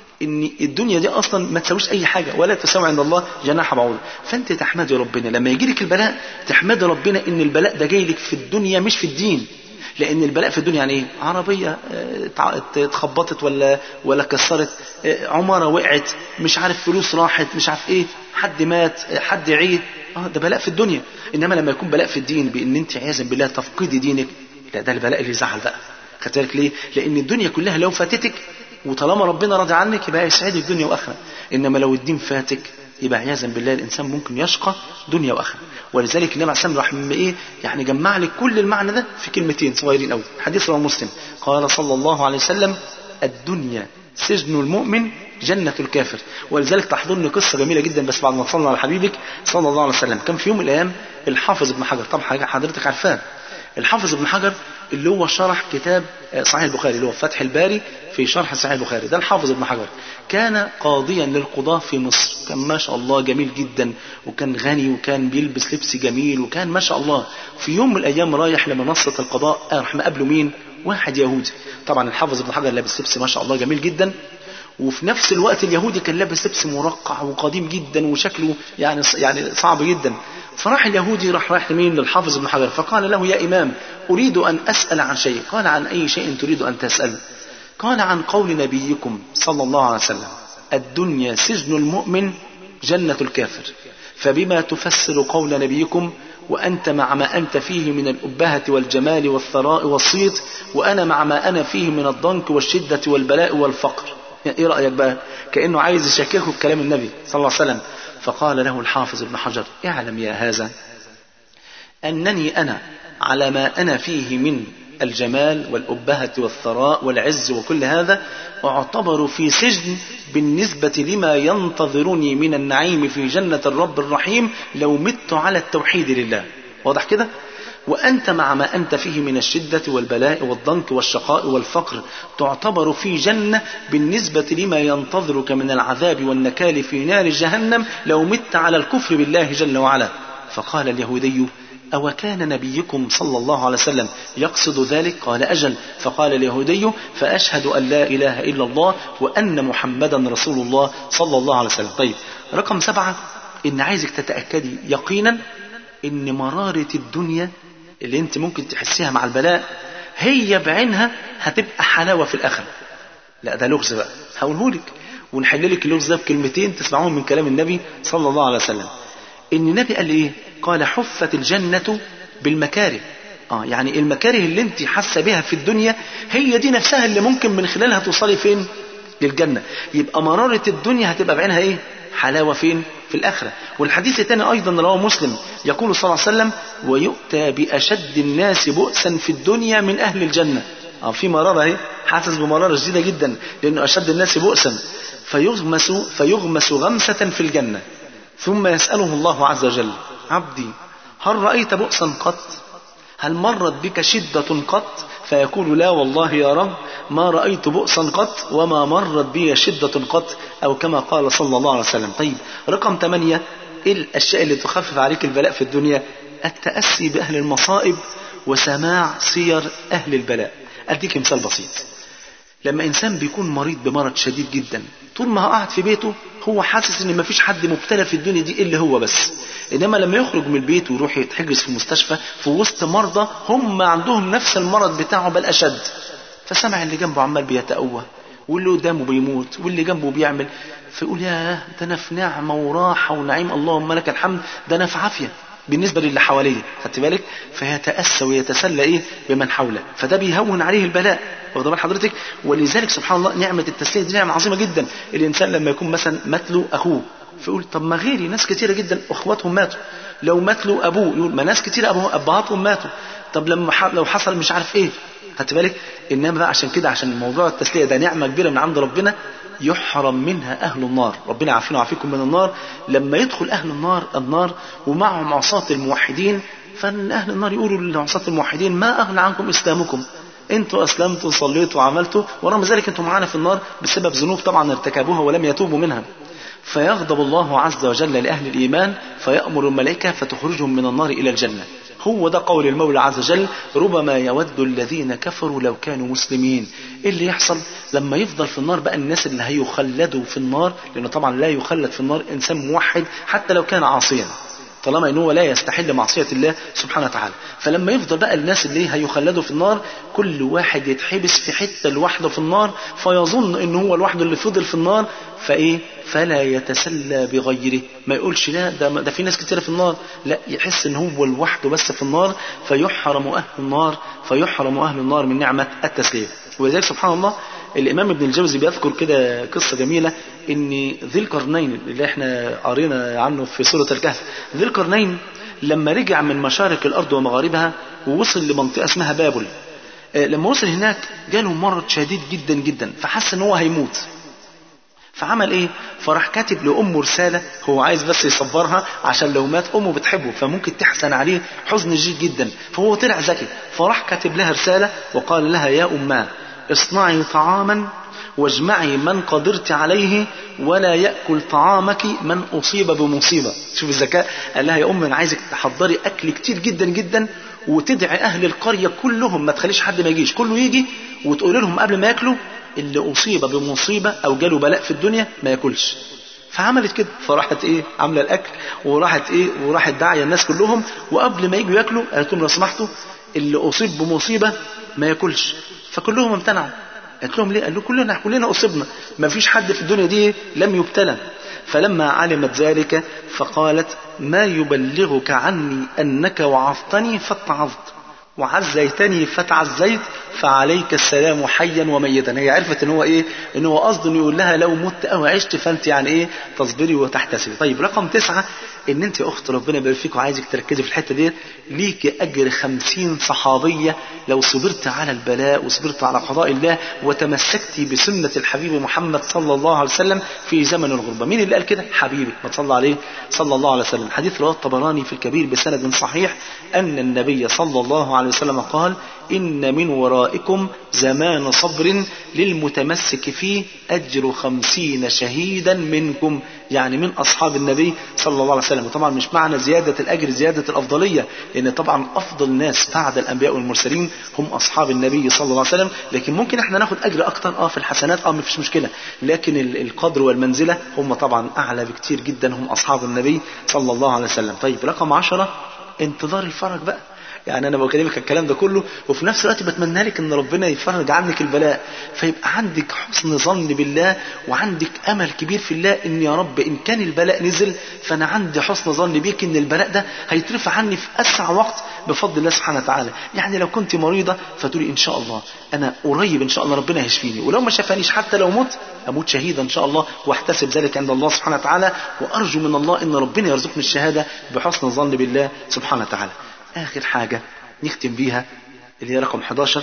إن الدنيا دي أصلا ما تسويش أي حاجة ولا تسوي عند الله جناح بعوضة. فأنت تحمدي ربنا لما يجيلك البلاء، تحمدي ربنا إن البلاء ده جاي لك في الدنيا مش في الدين. لأن البلاء في الدنيا يعني إيه؟ عربية اتخبطت ولا كسرت، عمارة وقعت، مش عارف فلوس راحت، مش عارف إيه، حد مات، حد عيد، ده بلاء في الدنيا. إنما لما يكون بلاء في الدين بإن أنت عياذا بالله تفقدي دينك، لا، ده البلاء اللي يزعل بقى. خدت بالك ليه؟ لأن الدنيا كلها لو فاتتك وطالما ربنا راضي عنك يبقى يسعدك دنيا وآخرة. إنما لو الدين فاتك يبقى عياذا بالله الإنسان ممكن يشقى دنيا وآخرة. ولذلك النبي عليه الصلاة والسلام راح يعني جمع لك كل المعنى ده في كلمتين صغيرين قوي. حديث رواه مسلم قال صلى الله عليه وسلم الدنيا سجن المؤمن جنة الكافر. ولذلك تحضرني قصة جميلة جدا بس بعد ما تصلنا على حبيبك صلى الله عليه وسلم. كان في يوم من الأيام الحافظ ابن حجر، طبعا حضرتك عارفاه، الحافظ ابن حجر اللي هو شرح كتاب صحيح البخاري اللي هو فتح الباري في شرح صحيح البخاري، ده الحافظ ابن حجر كان قاضيا للقضاة في مصر، كان ما شاء الله جميل جدا وكان غني وكان بيلبس لبس جميل وكان ما شاء الله. في يوم من الأيام رايح لمنصة القضاء راح مقابله مين؟ واحد يهودي. طبعا الحافظ ابن حجر لابس لبس ما شاء الله جميل جدا، وفي نفس الوقت اليهودي كان لابس لبس مرقع وقديم جدا وشكله يعني صعب جدا. فراح اليهودي راح لمين؟ للحافظ ابن حجر فقال له يا إمام أريد أن أسأل عن شيء. قال عن أي شيء تريد أن تسأل؟ قال عن قول نبيكم صلى الله عليه وسلم الدنيا سجن المؤمن جنة الكافر، فبما تفسر قول نبيكم وأنت مع ما أنت فيه من الأبهة والجمال والثراء والصيت وأنا مع ما أنا فيه من الضنك والشدة والبلاء والفقر. إيه رأيك بقى؟ كأنه عايز يشككه بكلام النبي صلى الله عليه وسلم. فقال له الحافظ ابن حجر اعلم يا هذا أنني أنا على ما أنا فيه من الجمال والأبهة والثراء والعز وكل هذا أعتبر في سجن بالنسبة لما ينتظرني من النعيم في جنة الرب الرحيم لو مت على التوحيد لله. واضح كده؟ وأنت مع ما أنت فيه من الشدة والبلاء والضنك والشقاء والفقر تعتبر في جنة بالنسبة لما ينتظرك من العذاب والنكال في نار جهنم لو مت على الكفر بالله جل وعلا. فقال اليهودي: أو كان نبيكم صلى الله عليه وسلم يقصد ذلك؟ قال: أجل. فقال اليهودي: فأشهد أن لا إله إلا الله وأن محمدا رسول الله صلى الله عليه وسلم. طيب، رقم 7، إن عايزك تتأكدي يقينا إن مرارة الدنيا اللي انت ممكن تحسيها مع البلاء هي بعينها هتبقى حلاوة في الآخرة. لا ده لغز بقى، هقولهولك ونحللك اللغز ده بكلمتين تسمعوهم من كلام النبي صلى الله عليه وسلم. إن النبي قال إيه؟ قال: حفت الجنة بالمكاره. يعني المكاره اللي انت حاسة بها في الدنيا هي دي نفسها اللي ممكن من خلالها توصلي فين؟ للجنة. يبقى مرارة الدنيا هتبقى بعينها ايه؟ حلاوة فين؟ في الآخرة. والحديث الثاني أيضا رواه مسلم، يقول صلى الله عليه وسلم: ويؤتى بأشد الناس بؤسا في الدنيا من أهل الجنة. في مرارة اهي، حاسس بمرارة شديدة جدا لأنه أشد الناس بؤسا، فيغمس غمسة في الجنة، ثم يسأله الله عز وجل: عبدي هل رأيت بؤسا قط؟ هل مرت بك شدة قط؟ فيقول: لا والله يا رب، ما رأيت بؤسا قط وما مرت بي شدة قط، أو كما قال صلى الله عليه وسلم. طيب، رقم 8، إيه الأشياء اللي تخفف عليك البلاء في الدنيا؟ التأسي بأهل المصائب وسماع سير أهل البلاء. أديك مثال بسيط. لما إنسان بيكون مريض بمرض شديد جدا، طول ما هو قاعد في بيته هو حاسس إن مفيش حد مبتلى في الدنيا دي إلا هو بس. إنما لما يخرج من البيت ويروح يتحجز في مستشفى في وسط مرضى هم عندهم نفس المرض بتاعه بل أشد، فسمع اللي جنبه عمال بيتقوى واللي قدامه بيموت واللي جنبه بيعمل، فيقول: ياه، ده أنا في نعمة وراحة ونعيم، اللهم لك الحمد، ده أنا في عافية بالنسبة للي حواليه. خدت بالك؟ فيتأسى ويتسلى إيه بمن حوله، فده بيهون عليه البلاء. واخد بال حضرتك؟ ولذلك سبحان الله نعمة التسلية دي نعمة عظيمة جدا. الإنسان لما يكون مثلا مات أخوه فيقول: طب ما غيري ناس كتيرة جدا أخواتهم ماتوا. لو مات له أبوه يقول: ما ناس كتيرة أبهاتهم ماتوا. طب لو حصل مش عارف إيه. خدت بالك؟ إنما بقى عشان كده، عشان موضوع التسلية ده نعمة كبيرة من عند ربنا، يحرم منها أهل النار. ربنا عافينا وعافيكم من النار. لما يدخل أهل النار ومعهم عصاة الموحدين، فأهل النار يقولوا لعصاة الموحدين: ما أغنى عنكم إسلامكم، انتوا أسلمتوا وصليتوا وعملتوا، ورغم ذلك انتوا معانا في النار بسبب ذنوب طبعا ارتكبوها ولم يتوبوا منها. فيغضب الله عز وجل لأهل الإيمان فيأمر الملائكة فتخرجهم من النار إلى الجنة. هو ده قول المولى عز وجل: ربما يود الذين كفروا لو كانوا مسلمين. إيه اللي يحصل لما يفضل في النار بقى الناس اللي هيخلدوا في النار؟ لأنه طبعا لا يخلد في النار إنسان موحد حتى لو كان عاصيا، طالما انه لا يستحل معصية الله سبحانه وتعالى. فلما يفضل بقى الناس اللي هيخلدوا في النار كل واحد يتحبس في حتة لوحده في النار، فيظن انه هو لوحده اللي فضل في النار، فلا يتسلى بغيره، ما يقولش لا ده في ناس كتيرة في النار، لا، يحس ان هو لوحده بس في النار، فيحرم اهل النار من نعمة التسلية. ولذلك سبحان الله الإمام ابن الجوزي بيذكر كده قصة جميلة، إن ذي القرنين اللي احنا قرينا عنه في سورة الكهف، ذي القرنين لما رجع من مشارق الأرض ومغاربها ووصل لمنطقة اسمها بابل، لما وصل هناك جاله مرض شديد جدا جدا، فحس ان هو هيموت. فعمل ايه؟ فراح كاتب لأمه رسالة، هو عايز بس يصبرها عشان لو مات أمه بتحبه فممكن تحزن عليه حزن شديد جدا، فهو طلع ذكي، فراح كاتب لها رسالة وقال لها: يا أماه اصنعي طعاما واجمعي من قدرت عليه ولا يأكل طعامك من أصيب بمصيبة. شوف الذكاء، قال لها: يا أم أنا عايزك تحضري أكل كتير جدا جدا وتدعي أهل القرية كلهم، ما تخليش حد ما يجيش، كله يجي وتقول لهم قبل ما يأكلوا اللي أصيب بمصيبة أو جاله بلاء في الدنيا ما يأكلش. فعملت كده، فراحت عاملة الأكل وراحت داعية الناس كلهم، وقبل ما يجوا يأكلوا قالت لهم: لو سمحتوا اللي أصيب بمصيبة ما يأكلش. فكلهم امتنعوا. قالت لهم: ليه؟ قال له: كلنا أصبنا، ما فيش حد في الدنيا دي لم يبتلى. فلما علمت ذلك فقالت: ما يبلغك عني أنك وعظتني فاتعظت وعزيتني فتعزيت فعليك السلام حيا وميتا. هي عرفت ان هو قصده انه يقول لها لو مت او عشت فانت تصبري وتحتسبي. طيب، رقم 9، ان انت يا اخت ربنا يبارك فيك وعايزك تركزي في الحته ديت، ليكي اجر 50 صحابيه لو صبرت على البلاء وصبرت على قضاء الله وتمسكتي بسنه الحبيب محمد صلى الله عليه وسلم في زمن الغربه. مين اللي قال كده؟ حبيبي ما تصلى عليه صلى الله عليه وسلم. حديث رواه الطبراني في الكبير بسند صحيح ان النبي صلى الله عليه وسلم قال: إن من ورائكم زمان صبر للمتمسك فيه أجر 50 شهيدا منكم، يعني من أصحاب النبي صلى الله عليه وسلم. وطبعا مش معنى زيادة الأجر زيادة الأفضلية، لأن طبعا أفضل الناس بعد الأنبياء والمرسلين هم أصحاب النبي صلى الله عليه وسلم، لكن ممكن احنا ناخد أجر أكتر في الحسنات مفيش مشكلة، لكن القدر والمنزلة هم طبعا أعلى بكتير جدا، هم أصحاب النبي صلى الله عليه وسلم. طيب رقم 10 انتظار الفرج بقى. يعني أنا بكلمك الكلام ده كله وفي نفس الوقت بتمنى لك إن ربنا يفرج عنك البلاء، فيبقى عندك حسن ظن بالله وعندك أمل كبير في الله، إن يا رب إن كان البلاء نزل فأنا عندي حسن ظن بيك إن البلاء ده هيترفع عني في أسرع وقت بفضل الله سبحانه وتعالى. يعني لو كنت مريضة فتقولي إن شاء الله أنا قريب إن شاء الله ربنا هيشفيني، ولو ما شفانيش حتى لو مت أموت شهيدا إن شاء الله، واحتسب ذلك عند الله سبحانه وتعالى، وأرجو من الله إن ربنا يرزقني الشهادة بحسن الظن بالله سبحانه وتعالى. آخر حاجة نختم بيها اللي هي رقم 11،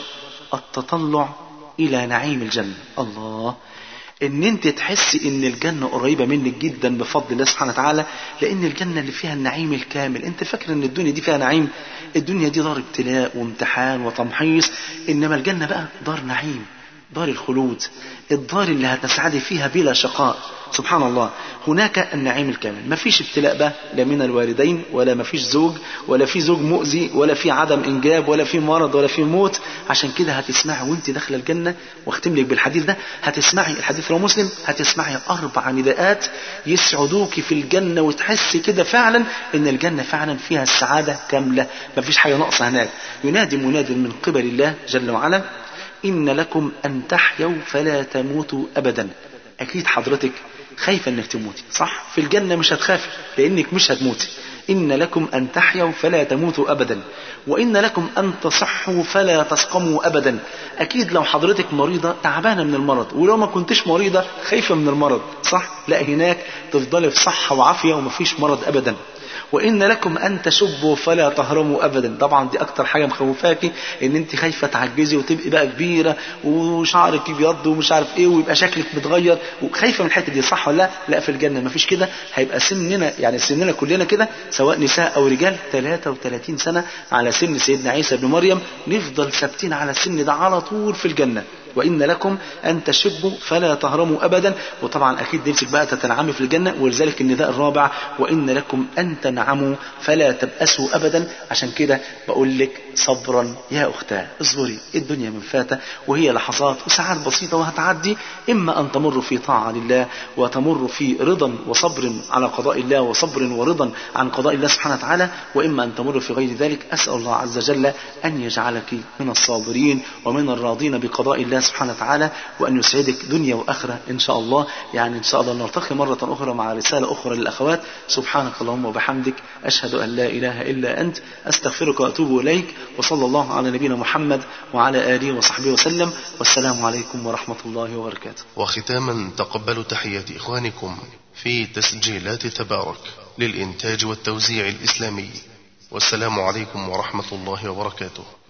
التطلع إلى نعيم الجنة. الله، ان انت تحسي ان الجنة قريبة منك جدا بفضل الله سبحانه وتعالى، لان الجنة اللي فيها النعيم الكامل. انت فاكر ان الدنيا دي فيها نعيم؟ الدنيا دي دار ابتلاء وامتحان وتمحيص، انما الجنة بقى دار نعيم، دار الخلود، الدار اللي هتسعدي فيها بلا شقاء. سبحان الله، هناك النعيم الكامل، ما فيش ابتلاء بقى لا من الوالدين، ولا ما فيش زوج، ولا في زوج مؤذي، ولا في عدم انجاب، ولا في مرض، ولا في موت. عشان كده هتسمعي وانت داخله الجنه، واختم لك بالحديث ده، هتسمعي الحديث رواه مسلم، هتسمعي 4 نداءات يسعدوك في الجنه، وتحسي كده فعلا ان الجنه فعلا فيها السعاده كامله، ما فيش حاجه ناقصه هناك. ينادي مناد من قبل الله جل وعلا: إن لكم أن تحيوا فلا تموتوا أبدا. أكيد حضرتك خايفة أنك تموتي، صح؟ في الجنة مش هتخافي لأنك مش هتموتي. إن لكم أن تحيوا فلا تموتوا أبدا، وإن لكم أن تصحوا فلا تسقموا أبدا. أكيد لو حضرتك مريضة تعبانة من المرض، ولو ما كنتش مريضة خايفة من المرض، صح؟ لا، هناك تفضلي في صحة وعافية ومفيش مرض أبدا. وإن لكم أن تشبوا فلا تهرموا أبدا. طبعا دي أكتر حاجة مخوفاكي، إن أنت خايفة تعجزي وتبقي بقى كبيرة وشعرك يبيض ومش عارف إيه ويبقى شكلك متغير، وخايفة من الحتة دي، صح ولا لا؟ لا، في الجنة مفيش كده، هيبقى سننا يعني سننا كلنا كده سواء نساء أو رجال 33 سنة على سن سيدنا عيسى بن مريم، نفضل ثابتين على السن ده على طول في الجنة. وإن لكم أن تشبوا فلا تهرموا أبدا. وطبعا أكيد نفسك بقى تتنعمي في الجنة، ولذلك النداء الرابع: وإن لكم أن تنعموا فلا تبأسوا أبدا. عشان كده بقول لك صبرا يا أختاه، اصبري، الدنيا من فاتة وهي لحظات وساعات بسيطة وهتعدي. إما أن تمر في طاعة لله وتمر في رضا وصبر على قضاء الله، وصبر ورضا عن قضاء الله سبحانه وتعالى، وإما أن تمر في غير ذلك. أسأل الله عز وجل أن يجعلك من الصابرين ومن الراضين بقضاء الله سبحانه وتعالى، وأن يسعدك دنيا وآخرة إن شاء الله. يعني إن شاء الله نلتقي مرة أخرى مع رسالة أخرى للأخوات. سبحانك اللهم وبحمدك، أشهد أن لا إله إلا أنت، أستغفرك وأتوب إليك. وصلى الله على نبينا محمد وعلى آله وصحبه وسلم، والسلام عليكم ورحمة الله وبركاته. وختاما تقبلوا تحيات إخوانكم في تسجيلات تبارك للإنتاج والتوزيع الإسلامي، والسلام عليكم ورحمة الله وبركاته.